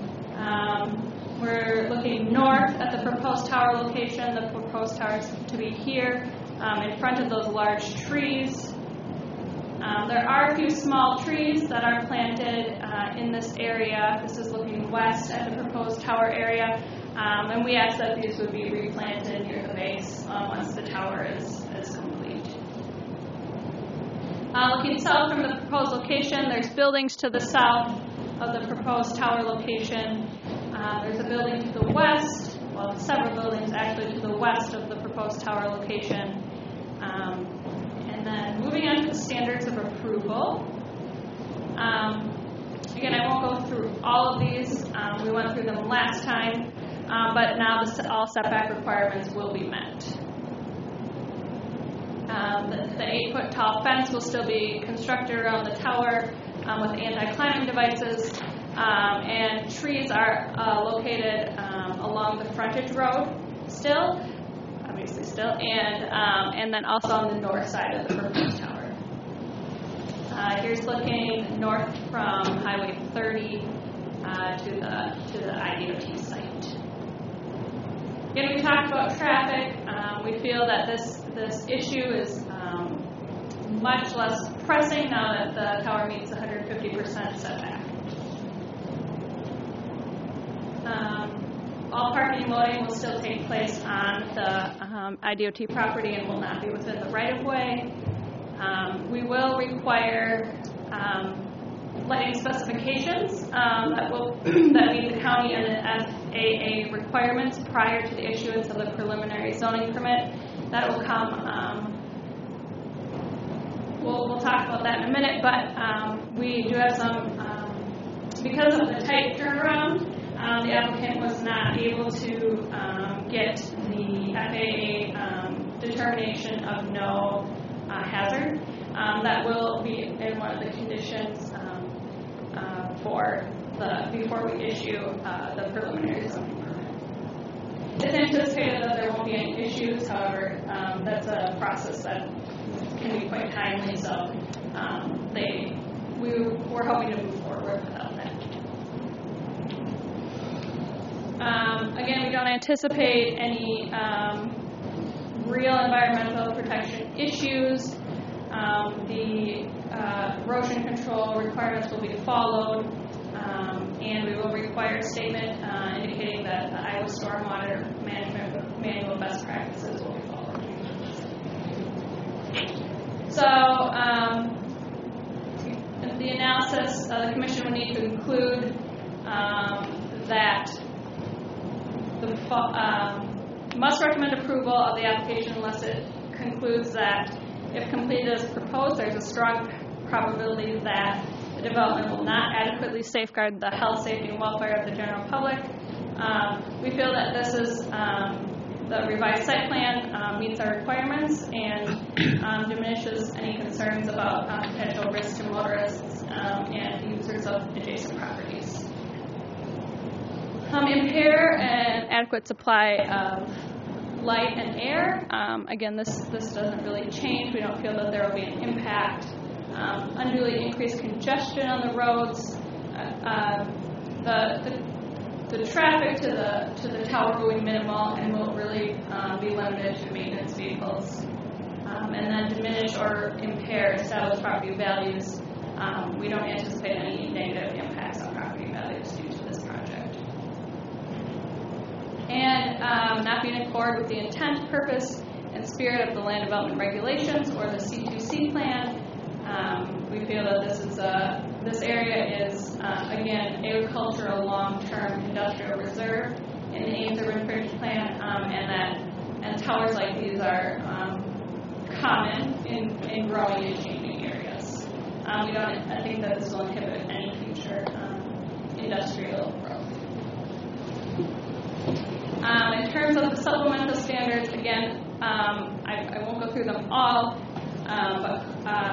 We're looking north at the proposed tower location. The proposed tower is to be here in front of those large trees. There are a few small trees that are planted in this area. This is looking west at the proposed tower area. And we ask that these would be replanted near the base once the tower is complete. Looking south from the proposed location, there's buildings to the south of the proposed tower location. There's a building to the west, well, several buildings actually to the west of the proposed tower location. And then moving on to the standards of approval. Again, I won't go through all of these. We went through them last time, but now all setback requirements will be met. The 8-foot tall fence will still be constructed around the tower with anti-climbing devices. And trees are located along the frontage road obviously still, and then also on the north side of the proposed tower. Here's looking north from Highway 30 to the IDOT site. Again, we talked about traffic. We feel that this issue is much less pressing now that the tower meets 150% setback. all parking and loading will still take place on the IDOT property and will not be within the right-of-way. We will require lighting specifications that meet the county and the FAA requirements prior to the issuance of the preliminary zoning permit. That will come. We'll talk about that in a minute, but we do have some, because of the tight turnaround, the applicant was not able to get the FAA determination of no hazard. That will be in one of the conditions before we issue the preliminary zoning permit. It's anticipated that there won't be any issues, however, that's a process that can be quite timely, so we're hoping to move forward without that. Again, we don't anticipate any real environmental protection issues. The erosion control requirements will be followed, and we will require a statement indicating that the Iowa Stormwater Management Manual best practices will be followed. So, the analysis, the Commission would need to include that the must recommend approval of the application unless it concludes that if completed as proposed, there's a strong probability that the development will not adequately safeguard the health, safety, and welfare of the general public. We feel that this is the revised site plan meets our requirements and diminishes any concerns about potential risk to motorists and users of adjacent properties. Impair an adequate supply of light and air. Again, this doesn't really change. We don't feel that there will be an impact. Unduly increased congestion on the roads. The traffic to the tower will be minimal and will really be limited to maintenance vehicles. And then diminish or impair established property values. We don't anticipate any negative impacts on property values due to this project. And not be in accord with the intent, purpose, and spirit of the land development regulations or the C2C plan. We feel that this area is, again, agricultural long-term industrial reserve in the Ames Urban Fringe Plan, and towers like these are common in growing and changing areas. I think that this will inhibit any future industrial growth. In terms of the supplemental standards, again, I won't go through them all, but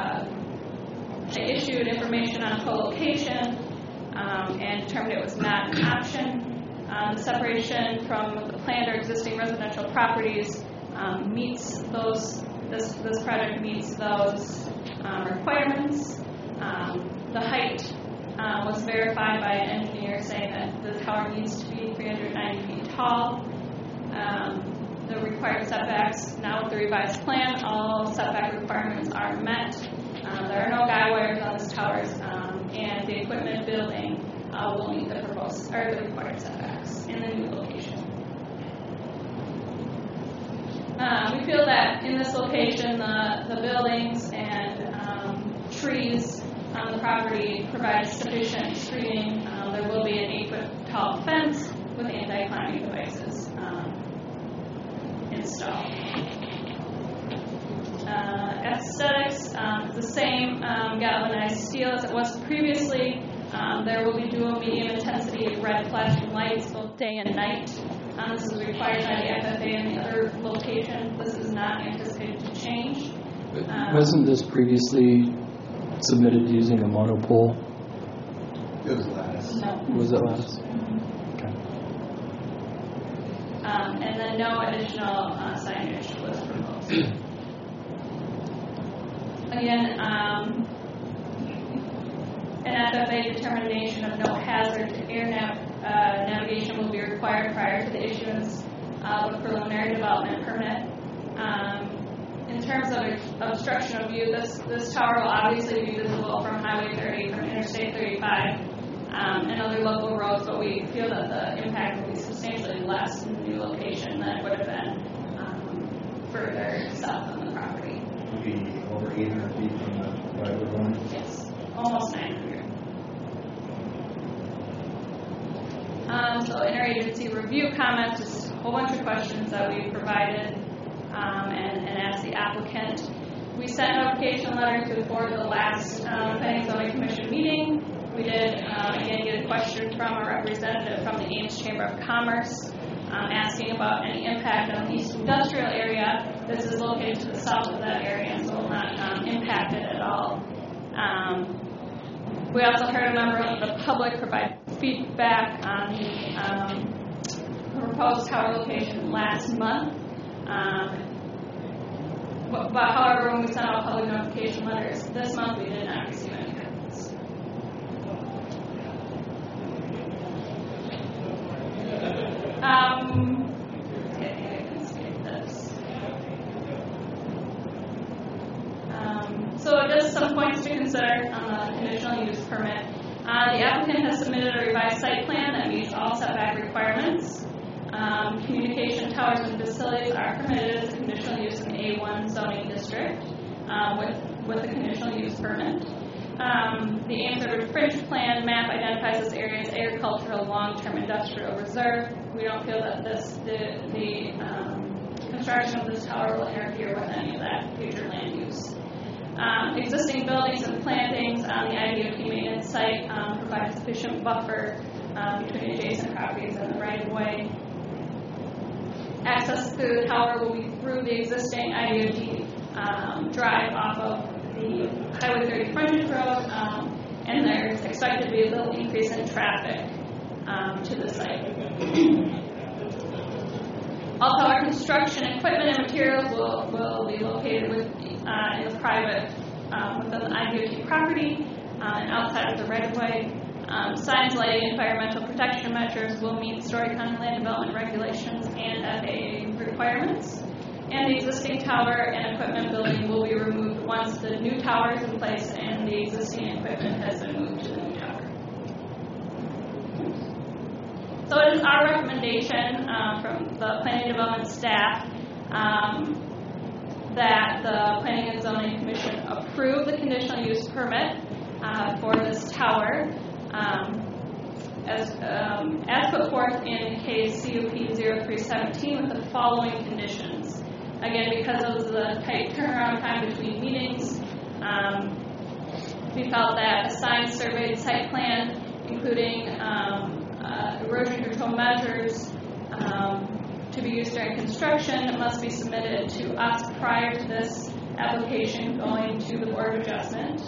I issued information on co-location and determined it was not an option. The separation from the planned or existing residential properties meets those. This project meets those requirements. The height was verified by an engineer saying that the tower needs to be 390 feet tall. The required setbacks, now with the revised plan, all setback requirements are met. There are no guy wires on this tower, and the equipment building will meet the required setbacks in the new location. We feel that in this location, the buildings and trees on the property provide sufficient screening. There will be an 8-foot tall fence with anti-climbing devices installed. Aesthetics, the same galvanized steel as it was previously. There will be dual medium intensity red flashing lights both day and night. This is required by the FFA and the other location. This is not anticipated to change. Wasn't this previously submitted using a monopole? It was lattice. No. Was it lattice? Okay. And then no additional signage was proposed. Again, an FFA determination of no hazard to air navigation will be required prior to the issuance of a preliminary development permit. In terms of obstruction of view, this tower will obviously be visible from Highway 30, from Interstate 35, and other local roads, but we feel that the impact will be substantially substantially less in the new location than it would have been further south on the property. Would be over 800 feet from the right of line? Yes, almost 900. So interagency review comments, just a whole bunch of questions that we provided and asked the applicant. We sent a notification letter before the last Planning and Zoning Commission meeting. We did, again, get a question from a representative from the Ames Chamber of Commerce asking about any impact on the East Industrial area. This is located to the south of that area, so will not impact it at all. We also heard a member of the public provide feedback on the proposed tower location last month. But however, when we sent out public notification letters this month, we did not receive any comments. So just some points to consider on the conditional use permit. The applicant has submitted a revised site plan that meets all setback requirements. Communication towers and facilities are permitted as a conditional use in the A1 zoning district with the conditional use permit. The Ames River Fringe Plan map identifies this area as agricultural long-term industrial reserve. We don't feel that the construction of this tower will interfere with any of that future land use. Existing buildings and plantings on the IDOT maintenance site provide sufficient buffer between adjacent properties and the right-of-way. Access to the tower will be through the existing IDOT drive off of the Highway 30 frontage road, and there's expected to be a little increase in traffic to the site. All tower construction equipment and materials will be located in the private within the IDOT property and outside of the right-of-way. Signs, lighting, environmental protection measures will meet Story County land development regulations and FAA requirements. And the existing tower and equipment building will be removed once the new tower is in place and the existing equipment has been moved to the new tower. So it is our recommendation from the planning and development staff that the Planning and Zoning Commission approve the conditional use permit for this tower as put forth in case CUP 0317 with the following conditions. Again, because of the tight turnaround time between meetings, we felt that a signed surveyed site plan, including erosion control measures to be used during construction, must be submitted to us prior to this application going to the Board of Adjustment,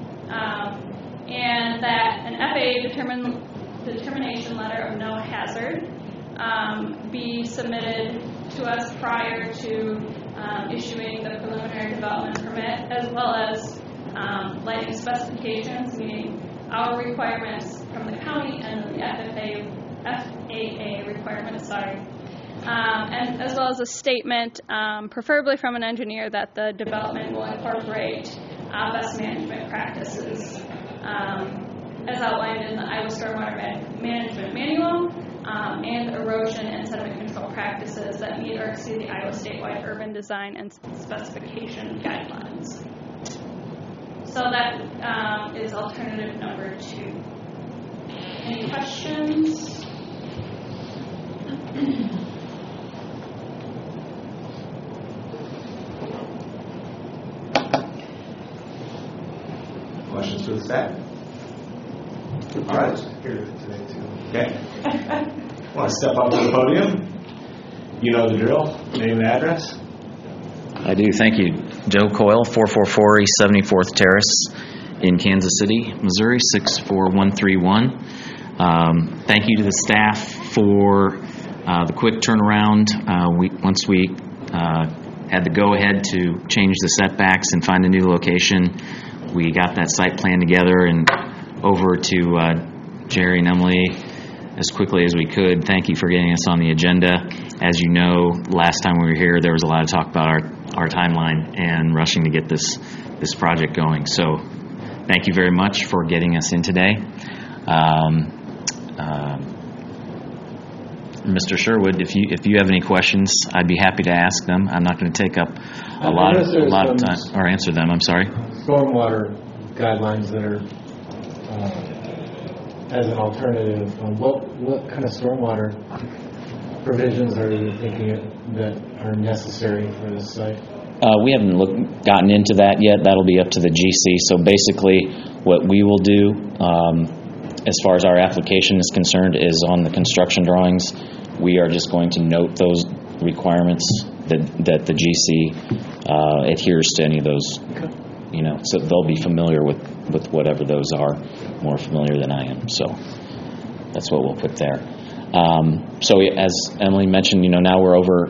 and that an FAA determination letter of no hazard be submitted to us prior to issuing the preliminary development permit, as well as lighting specifications, meaning our requirements from the county and the FAA requirements, and as well as a statement, preferably from an engineer, that the development will incorporate best management practices as outlined in the Iowa Stormwater Management Manual, and erosion and sediment control practices that meet or exceed the Iowa statewide urban design and specification guidelines. So that is alternative number 2. Any questions? Questions for the staff? All right. Here today too. Okay. Want to step up to the podium? You know the drill. Name and address. I do. Thank you. Joe Coyle, 444 East 74th Terrace in Kansas City, Missouri, 64131. Thank you to the staff for the quick turnaround. Once we had the go-ahead to change the setbacks and find a new location, we got that site plan together and over to Jerry and Emily as quickly as we could. Thank you for getting us on the agenda. As you know, last time we were here, there was a lot of talk about our timeline and rushing to get this project going. So thank you very much for getting us in today. Mr. Sherwood, if you have any questions, I'd be happy to ask them. I'm not going to take up a lot of time or answer them. I'm sorry. Stormwater guidelines that are as an alternative. What kind of stormwater provisions are you thinking that are necessary for this site? We haven't gotten into that yet. That'll be up to the GC. So basically, what we will do, as far as our application is concerned, is on the construction drawings, we are just going to note those requirements that the GC adheres to any of those. So they'll be familiar with whatever those are, more familiar than I am. So that's what we'll put there. So as Emily mentioned, now we're over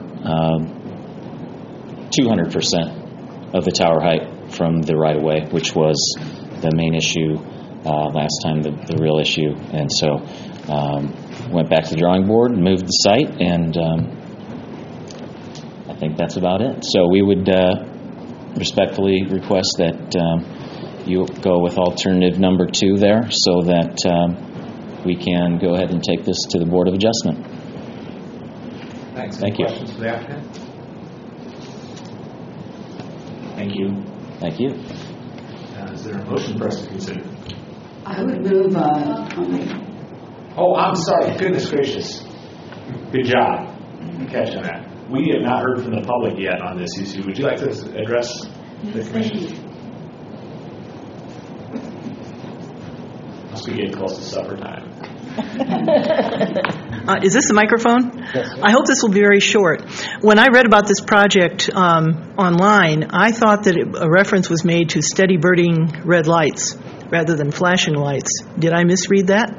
200% of the tower height from the right-of-way, which was the main issue last time, the real issue. And so went back to the drawing board, moved the site, and I think that's about it. So we would respectfully request that you go with alternative number 2 there, so that we can go ahead and take this to the Board of Adjustment. Thanks. Thank you. Questions for the applicant? Thank you. Thank you. Is there a motion for us to consider? I would move, Oh, I'm sorry. Goodness gracious. Good job catching that. We have not heard from the public yet on this issue. Would you like to address the commission? Must be getting close to supper time. Is this the microphone? Yes. I hope this will be very short. When I read about this project online, I thought that a reference was made to steady burning red lights rather than flashing lights. Did I misread that?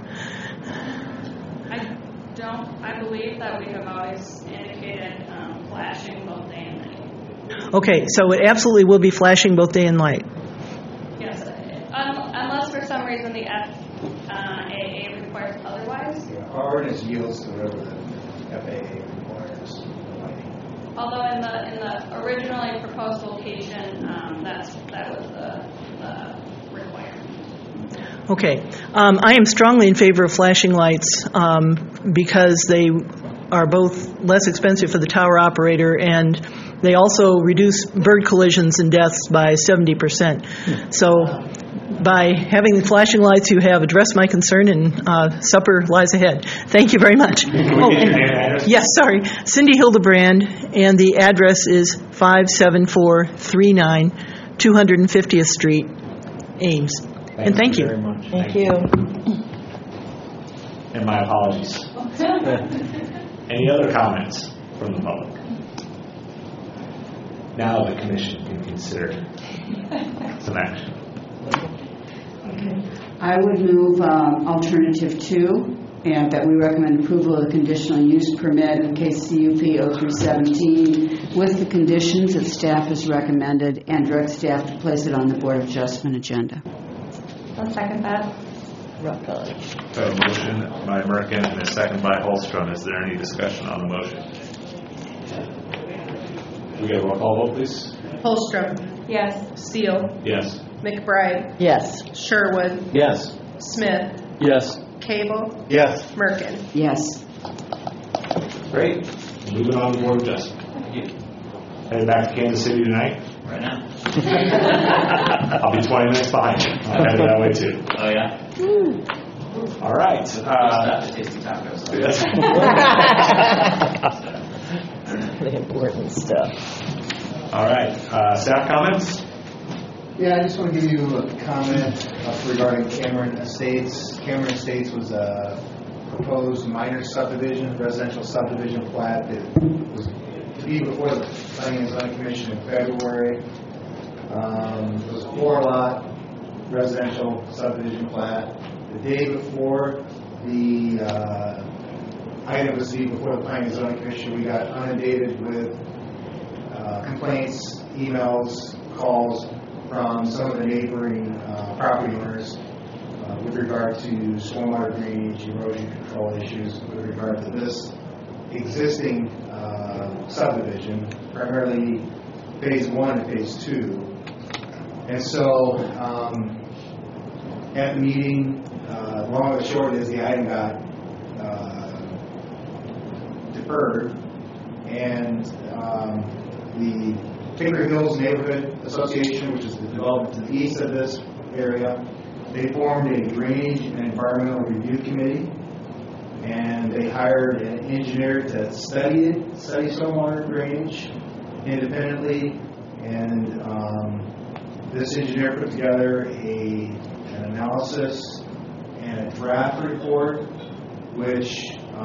I believe that we have always indicated flashing both day and night. Okay, so it absolutely will be flashing both day and night. Yes, unless for some reason the FAA requires otherwise. Our ordinance yields to whatever the FAA requires. Although in the originally proposed location, that was the requirement. Okay. I am strongly in favor of flashing lights because they are both less expensive for the tower operator, and they also reduce bird collisions and deaths by 70%. So by having the flashing lights, you have addressed my concern, and supper lies ahead. Thank you very much. Yes, sorry. Cindy Hildebrand, and the address is 57439 250th Street, Ames. And thank you. Very much. Thank you. And my apologies. Any other comments from the public? Now the commission can consider some action. I would move alternative 2, and that we recommend approval of the conditional use permit in case CUP 0317 with the conditions that staff has recommended, and direct staff to place it on the Board of Adjustment agenda. I'll second that. Rock on. So a motion by Merkin and a second by Holstrom. Is there any discussion on the motion? We get a roll call vote, please. Holstrom. Yes. Steele. Yes. McBride. Yes. Sherwood. Yes. Smith. Yes. Cable. Yes. Merkin. Yes. Great. Moving on to Board of Adjustment. Headed back to Kansas City tonight? Right now. I'll be 20 minutes behind you. I'm headed that way too. Oh, yeah? All right. The important stuff. All right. Staff comments? Yeah, I just want to give you a comment regarding Cameron Estates. Cameron Estates was a proposed minor subdivision, residential subdivision plat that was to be before the Planning and Zoning Commission in February. It was a 4-lot residential subdivision plat. The day before the item was to be before the Planning and Zoning Commission, we got inundated with complaints, emails, calls from some of the neighboring property owners with regard to stormwater drainage, erosion control issues with regard to this existing subdivision, primarily phase 1 and phase 2. And so at the meeting, long and short is the item got heard. And the Hickory Hills Neighborhood Association, which is the development to the east of this area, they formed a drainage and environmental review committee, and they hired an engineer to study stormwater drainage independently. And this engineer put together an analysis and a draft report, which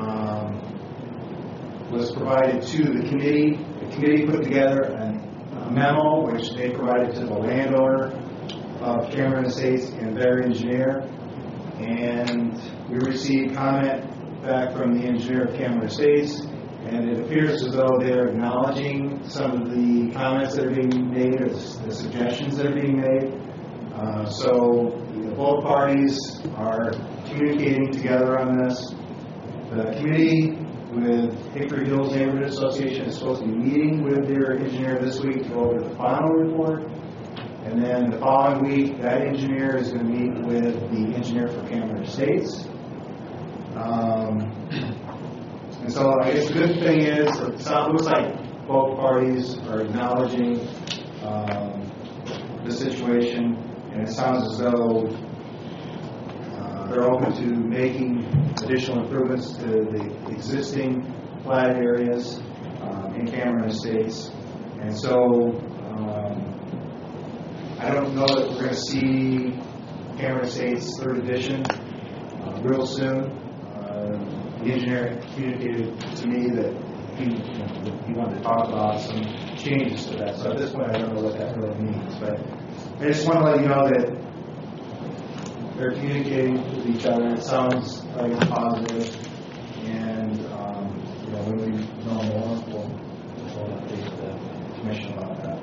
was provided to the committee. The committee put together a memo, which they provided to the landowner of Cameron Estates and their engineer. And we received comment back from the engineer of Cameron Estates, and it appears as though they're acknowledging some of the comments that are being made, or the suggestions that are being made. So both parties are communicating together on this. The committee with Hickory Hills Neighborhood Association is supposed to be meeting with their engineer this week to go over the final report. And then the following week, that engineer is going to meet with the engineer for Cameron Estates. And so I guess the good thing is, it looks like both parties are acknowledging the situation, and it sounds as though they're open to making additional improvements to the existing platted areas in Cameron Estates. And so I don't know that we're going to see Cameron Estates 3rd edition real soon. The engineer communicated to me that he wanted to talk about some changes to that. So at this point, I don't know what that really means. But I just want to let you know that they're communicating with each other. It sounds like it's positive. And when we know more, we'll update the commission about that.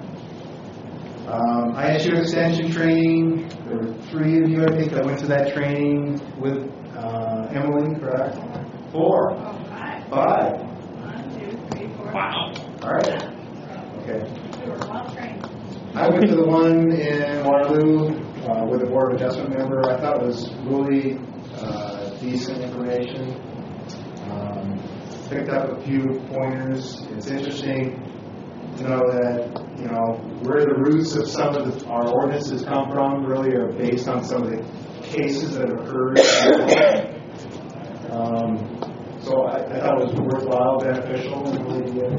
ISU extension training. There were 3 of you, I think, that went to that training with Emily, correct? 4. Oh, 5. 5. 1, 2, 3, 4. Wow. All right. Okay. We were well trained. I went to the one in Waterloo with a Board of Adjustment member. I thought it was really decent information. Picked up a few pointers. It's interesting to know that, where the roots of some of our ordinances come from really are based on some of the cases that have occurred. So I thought it was worthwhile, beneficial, and really good.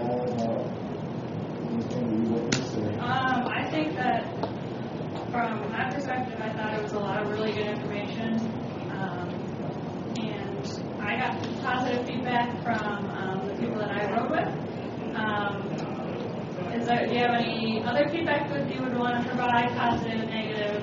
Anything you witnessed? I think that from my perspective, I thought it was a lot of really good information. And I got positive feedback from the people that I rode with. Do you have any other feedback that you would want to provide, positive and negative?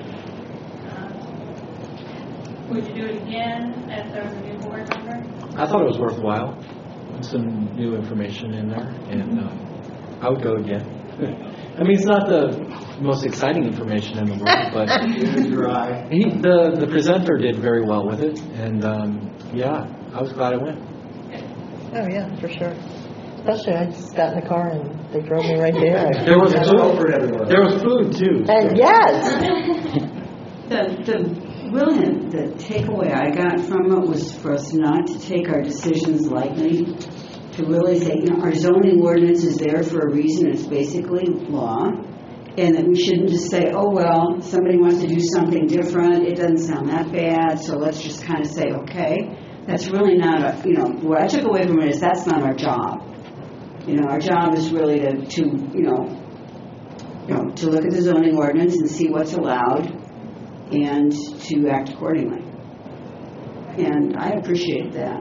Would you do it again if there was a new board member? I thought it was worthwhile. Some new information in there, and I would go again. I mean, it's not the most exciting information in the world, but the presenter did very well with it, and I was glad I went. Oh yeah, for sure. Especially, I just got in the car and they drove me right there. There was food. There was food too. And yes. The takeaway I got from it was for us not to take our decisions lightly, to really say, our zoning ordinance is there for a reason. It's basically law, and that we shouldn't just say, oh well, somebody wants to do something different. It doesn't sound that bad, so let's just kind of say, okay. That's really not what I took away from it is that's not our job. Our job is really to look at the zoning ordinance and see what's allowed and to act accordingly. And I appreciate that.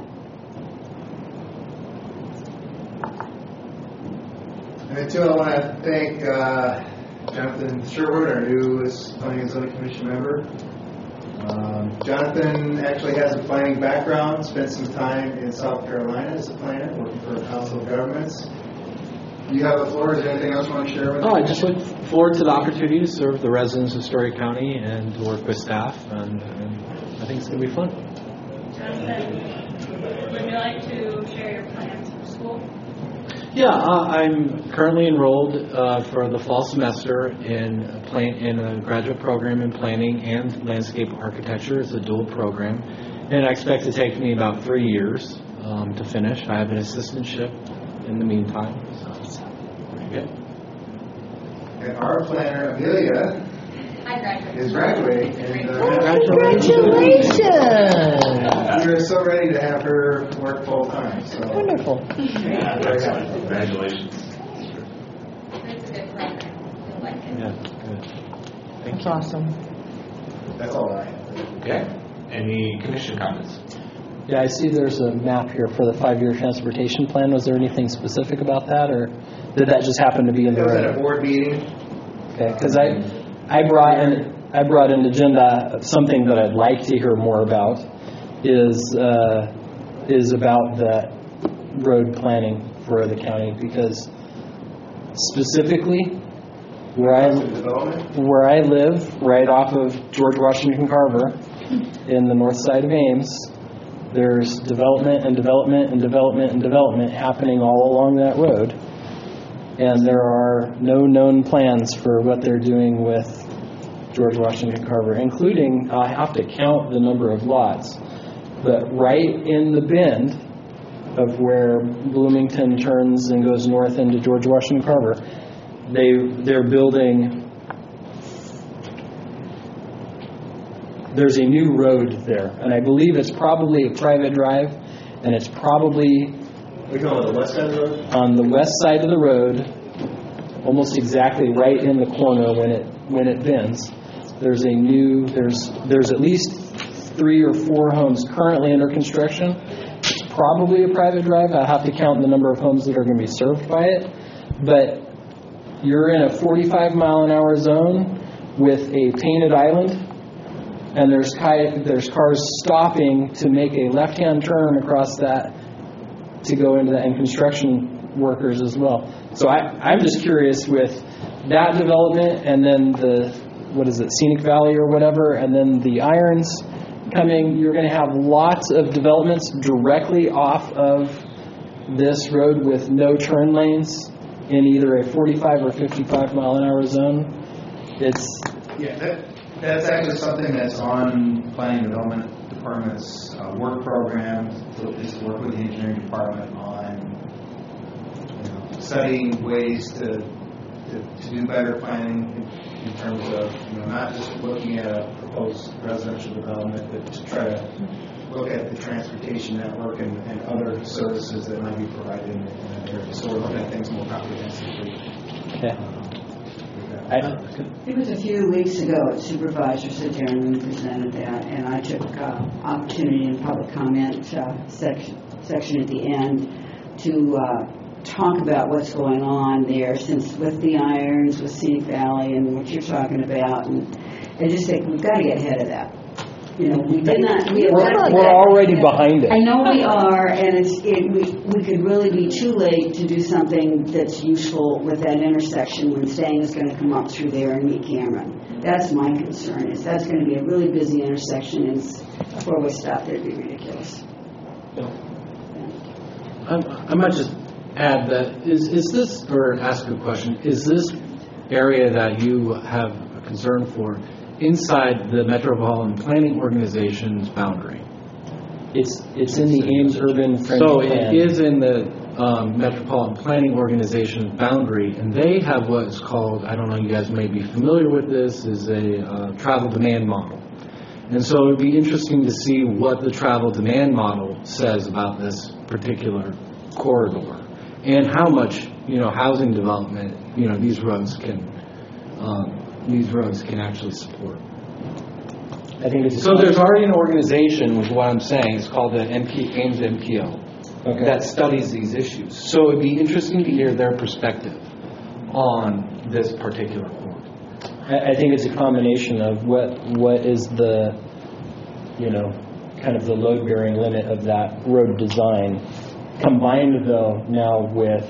And too, I want to thank Jonathan Sherwood, our newest Planning and Zoning Commission member. Jonathan actually has a planning background, spent some time in South Carolina as a planner, working for a council of governments. You have the floor. Is there anything else you want to share with us? I just look forward to the opportunity to serve the residents of Story County and to work with staff, and I think it's going to be fun. Jonathan, would you like to share your plans for school? Yeah, I'm currently enrolled for the fall semester in a graduate program in planning and landscape architecture. It's a dual program, and I expect to take me about 3 years. to finish. I have an assistantship in the meantime. So it's pretty good. And our planner, Amelia, is graduating. And, Congratulations! we're so ready to have her work full time. So. Wonderful. Very happy. Congratulations. It's a good program. You'll like it. Yeah, good. That's awesome. That's all I have. Okay. Any commission comments? Yeah, I see there's a map here for the 5-year transportation plan. Was there anything specific about that, or did that just happen to be in the It was road? at a board meeting. Okay, because I brought an agenda, something that I'd like to hear more about is about the road planning for the county, because specifically where I live, right off of George Washington Carver in the north side of Ames, there's development and development and development and development happening all along that road. And there are no known plans for what they're doing with George Washington Carver, including, I have to count the number of lots, but right in the bend of where Bloomington turns and goes north into George Washington Carver, they're building, there's a new road there, and I believe it's probably a private drive, and it's probably We're going on the west side of the road? on the west side of the road, almost exactly right in the corner when it bends. There's at least 3 or 4 homes currently under construction. It's probably a private drive. I have to count the number of homes that are going to be served by it. But you're in a 45-mile-an-hour zone with a painted island, and there's cars stopping to make a left-hand turn across that to go into that, and construction workers as well. So I'm just curious with that development, and then the Scenic Valley or whatever, and then the Irons coming, you're going to have lots of developments directly off of this road with no turn lanes in either a 45 or 55 mile an hour zone. That's actually something that's on Planning and Development Department's work program. So just work with the engineering department on studying ways to do better planning in terms of not just looking at a proposed residential development, but to try to look at the transportation network and other services that might be provided in that area. So we're looking at things more comprehensively. Okay. It was a few weeks ago at Supervisor Sojourn when we presented that, and I took opportunity in public comment section at the end to talk about what's going on there, since with the Irons, with Scenic Valley, and what you're talking about, and I just think we've got to get ahead of that. We did not. We're already behind it. I know we are, and we could really be too late to do something that's useful with that intersection when Stang is going to come up through there and meet Cameron. That's my concern. Is that's going to be a really busy intersection, and a four-way stop there'd be ridiculous. I might just add that is this, or ask a question, is this area that you have a concern for inside the Metropolitan Planning Organization's boundary? It's in the Ames Urban Fringe So Plan. it is in the Metropolitan Planning Organization's boundary, and they have what's called, I don't know, you guys may be familiar with this, is a travel demand model. And so it would be interesting to see what the travel demand model says about this particular corridor, and how much housing development these roads can actually support. I think it's so. There's already an organization, with what I'm saying, it's called the Ames MPO, that studies these issues. So it'd be interesting to hear their perspective on this particular point. I think it's a combination of what is the kind of the load bearing limit of that road design, combined though now with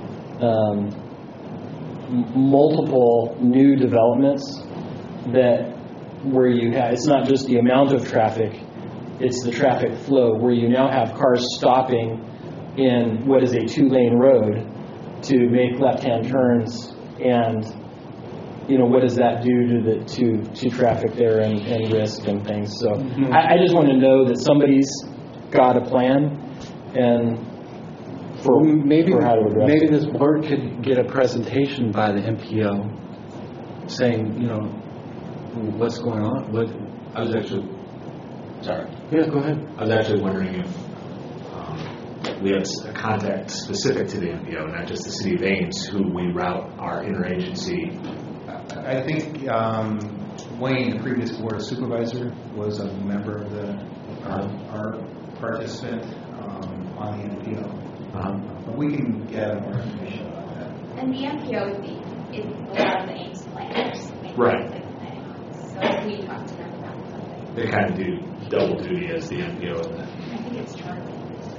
multiple new developments where you have, it's not just the amount of traffic, it's the traffic flow, where you now have cars stopping in what is a 2-lane road to make left-hand turns, and what does that do to traffic there and risk and things. So I just want to know that somebody's got a plan, and Well, maybe for how to address maybe it. this board could get a presentation by the MPO saying, what's going on. I was actually, sorry. Yeah, go ahead. I was actually wondering if we have a contact specific to the MPO, not just the City of Ames, who we route our interagency. I think Wayne, the previous board supervisor, was a member of our participant on the NPO. But we can gather more information about that. And the MPO is a lot of the Ames planners. Right. So we talk to them about something. They kind of do double duty as the MPO. I think it's Charlie.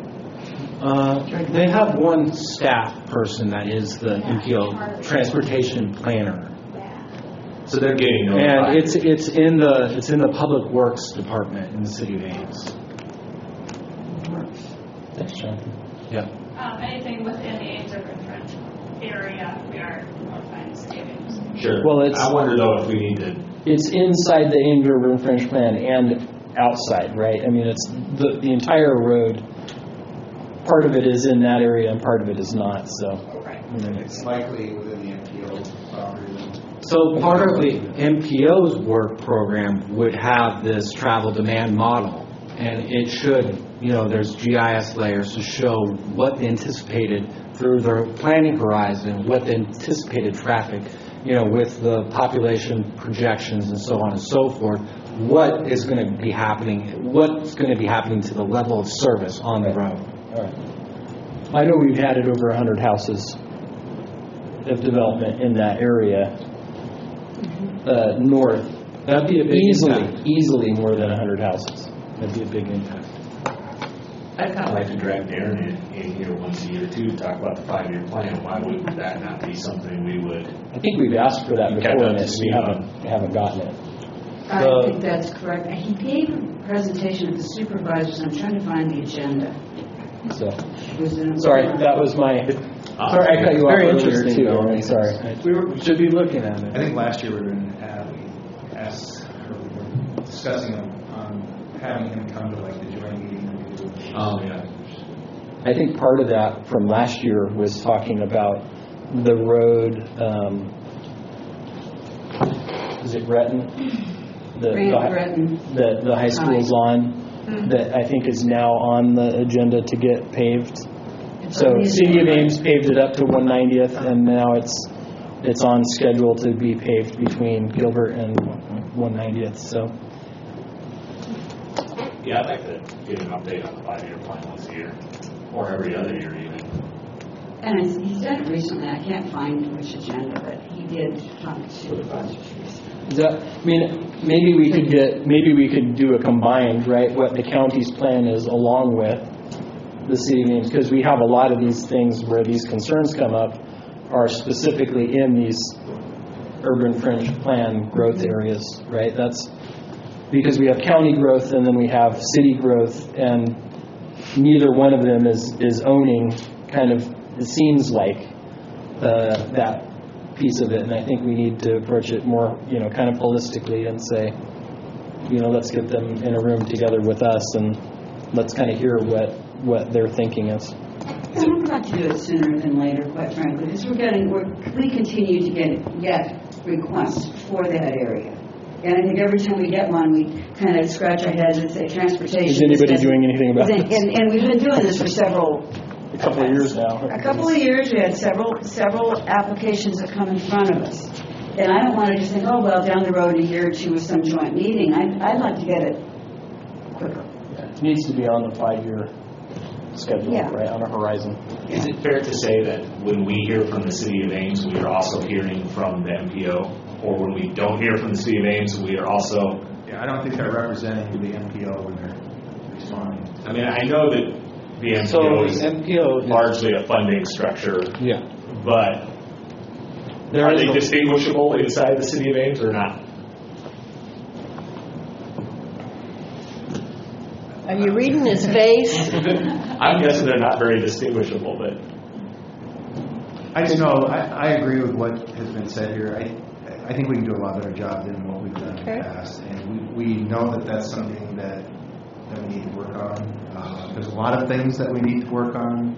They have one staff person that is the MPO transportation planner. So they're getting notified. And it's in the Public Works Department in the City of Ames. Thanks, John. Yeah. Anything within the Ames Urban French area, we are notifying the City of Ames. Sure. Well, I wonder though if we need to. It's inside the Ames Urban French Plan and outside, right? I mean, it's the entire road. Part of it is in that area and part of it is not. So. It's likely within the MPO property. So part of the MPO's work program would have this travel demand model, and it should, there's GIS layers to show what the anticipated through their planning horizon, what the anticipated traffic, with the population projections and so on and so forth, what is going to be happening, what's going to be happening to the level of service on the road. All right. I know we've added over 100 houses of development in that area north. That'd be a big impact. Easily more than 100 houses. That'd be a big impact. I'd kind of like to drag Darren in here once a year too to talk about the 5-year plan. Why would that not be something we would? I think we've asked for that before, and we haven't gotten it. I think that's correct. He gave a presentation of the supervisors. I'm trying to find the agenda. So, sorry, that was my. Sorry, I cut you off. Very interesting. Sorry, we should be looking at it. I think last year we were discussing having him come to like the joint meeting. Oh yeah. I think part of that from last year was talking about the road. Is it Breton? The high school's on. That I think is now on the agenda to get paved. So City of Ames paved it up to 190th, and now it's on schedule to be paved between Gilbert and 190th. So Yeah, I'd like to get an update on the 5-year plan once a year, or every other year even. And he's done it recently. I can't find which agenda, but he did talk to supervisors. maybe we could do a combined, right? What the county's plan is along with the City of Ames, because we have a lot of these things where these concerns come up are specifically in these urban fringe plan growth areas, right? That's because we have county growth and then we have city growth, and neither one of them is owning kind of, it seems like, that piece of it. And I think we need to approach it more, kind of holistically and say, let's get them in a room together with us and let's kind of hear what their thinking is. I'm glad to do it sooner than later, quite frankly, because we continue to get requests for that area. And I think every time we get one, we kind of scratch our heads and say transportation. Is anybody doing anything about it? And we've been doing this for a couple of years now. A couple of years, we had several applications that come in front of us. And I don't want to just think, oh, well, down the road a year or two with some joint meeting. I'd like to get it quicker. It needs to be on the 5-year schedule, right, on a horizon. Is it fair to say that when we hear from the City of Ames, we are also hearing from the MPO? Or when we don't hear from the City of Ames, we are also... Yeah, I don't think they're representing the MPO when they're responding. I mean, I know that the MPO is largely a funding structure. Yeah. But are they distinguishable inside the City of Ames or not? Are you reading his face? I'm guessing they're not very distinguishable, but... I just know, I agree with what has been said here. I think we can do a lot better job than what we've done in the past. And we know that that's something that we need to work on. There's a lot of things that we need to work on.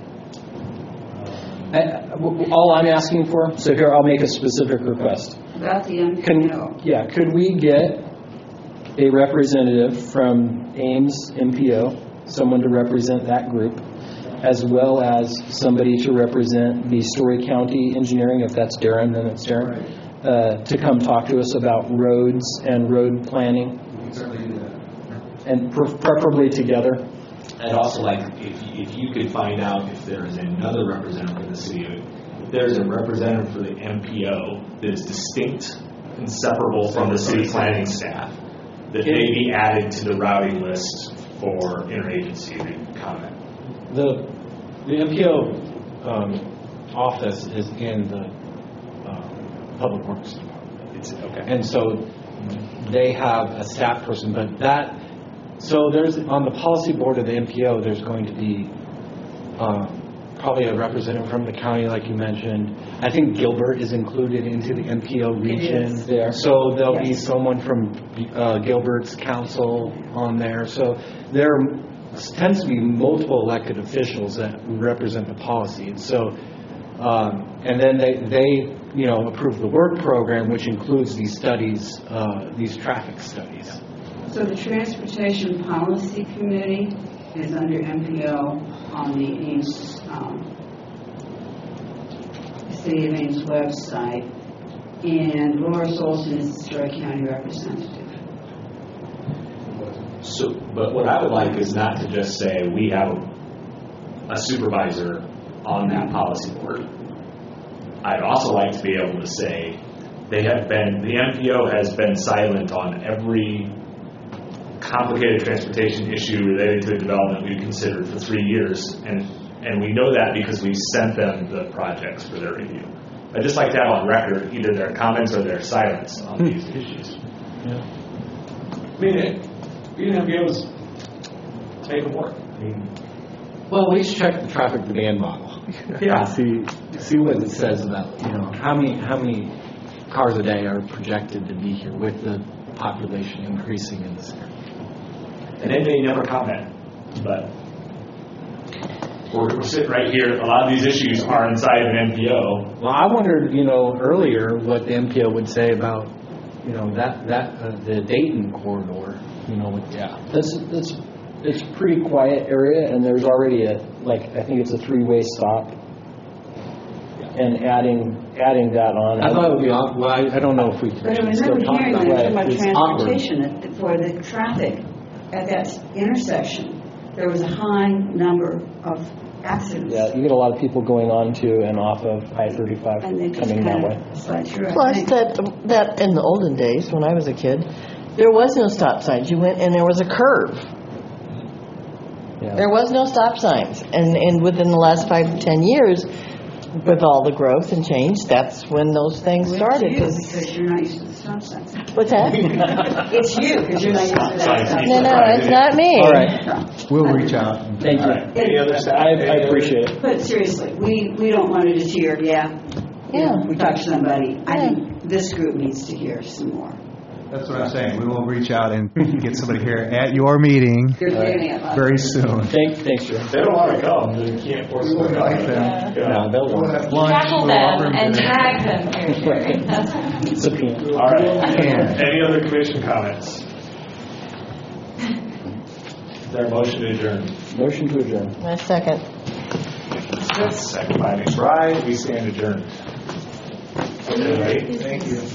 All I'm asking for, so here I'll make a specific request. About the MPO. Could we get a representative from Ames MPO, someone to represent that group, as well as somebody to represent the Story County Engineering, if that's Darren, then it's Darren, to come talk to us about roads and road planning? We can certainly do that. And preferably together. I'd also like, if you could find out if there is another representative for the city, if there's a representative for the MPO that is distinct and separable from the city planning staff, that they be added to the routing list for interagency comment. The MPO office is in the Public Works Department. It's okay. And so they have a staff person, but that, so there's, on the policy board of the MPO, there's going to be probably a representative from the county, like you mentioned. I think Gilbert is included into the MPO region there. So there'll be someone from Gilbert's council on there. So there tends to be multiple elected officials that represent the policy. And so, and then they approve the work program, which includes these studies, these traffic studies. So the Transportation Policy Committee is under MPO on the Ames, City of Ames website, and Laura Solson is the Story County representative. So, but what I would like is not to just say we have a supervisor on that policy board. I'd also like to be able to say the MPO has been silent on every complicated transportation issue related to a development we've considered for 3 years, and we know that because we sent them the projects for their review. I'd just like to have on record either their comments or their silence on these issues. Yeah. I mean, we didn't have to be able to make them work. Well, we should check the traffic demand model. Yeah. See what it says about, how many cars a day are projected to be here with the population increasing in this area. And they may never comment, but we're sitting right here. A lot of these issues are inside of an MPO. Well, I wondered, earlier what the MPO would say about, the Dayton corridor. It's a pretty quiet area, and there's already I think it's a 3-way stop. And adding that on. I thought it would be awkward. Well, I don't know if we can But I still remember talk hearing about that it. about It's transportation for the traffic at that intersection. There was a high number of accidents. Yeah, you get a lot of people going on to and off of I-35 And they just coming that kind way. of slide through. Plus, that in the olden days, when I was a kid, there was no stop signs. You went and there was a curve. Yeah. There was no stop signs. And within the last 5 to 10 years, with all the growth and change, that's when those things started. Because you're not used to the stop signs. What's that? It's you, because you're not used to that stop No, it's not me. All right. We'll reach out. Thank you. Any other staff? I appreciate it. But seriously, we don't want to just hear, we talked to somebody. I think this group needs to hear some more. That's what I'm saying. We will reach out and get somebody here at your meeting very soon. Thanks, Joe. They don't want to come. They can't force them to come. No, they'll We'll want have lunch. Tackle We'll them offer and dinner. drag them here. subpoena. All right. Any other commission comments? Is there a motion to adjourn? Motion to adjourn. My second. Second by McBride. We stand adjourned. Okay, right? Thank you.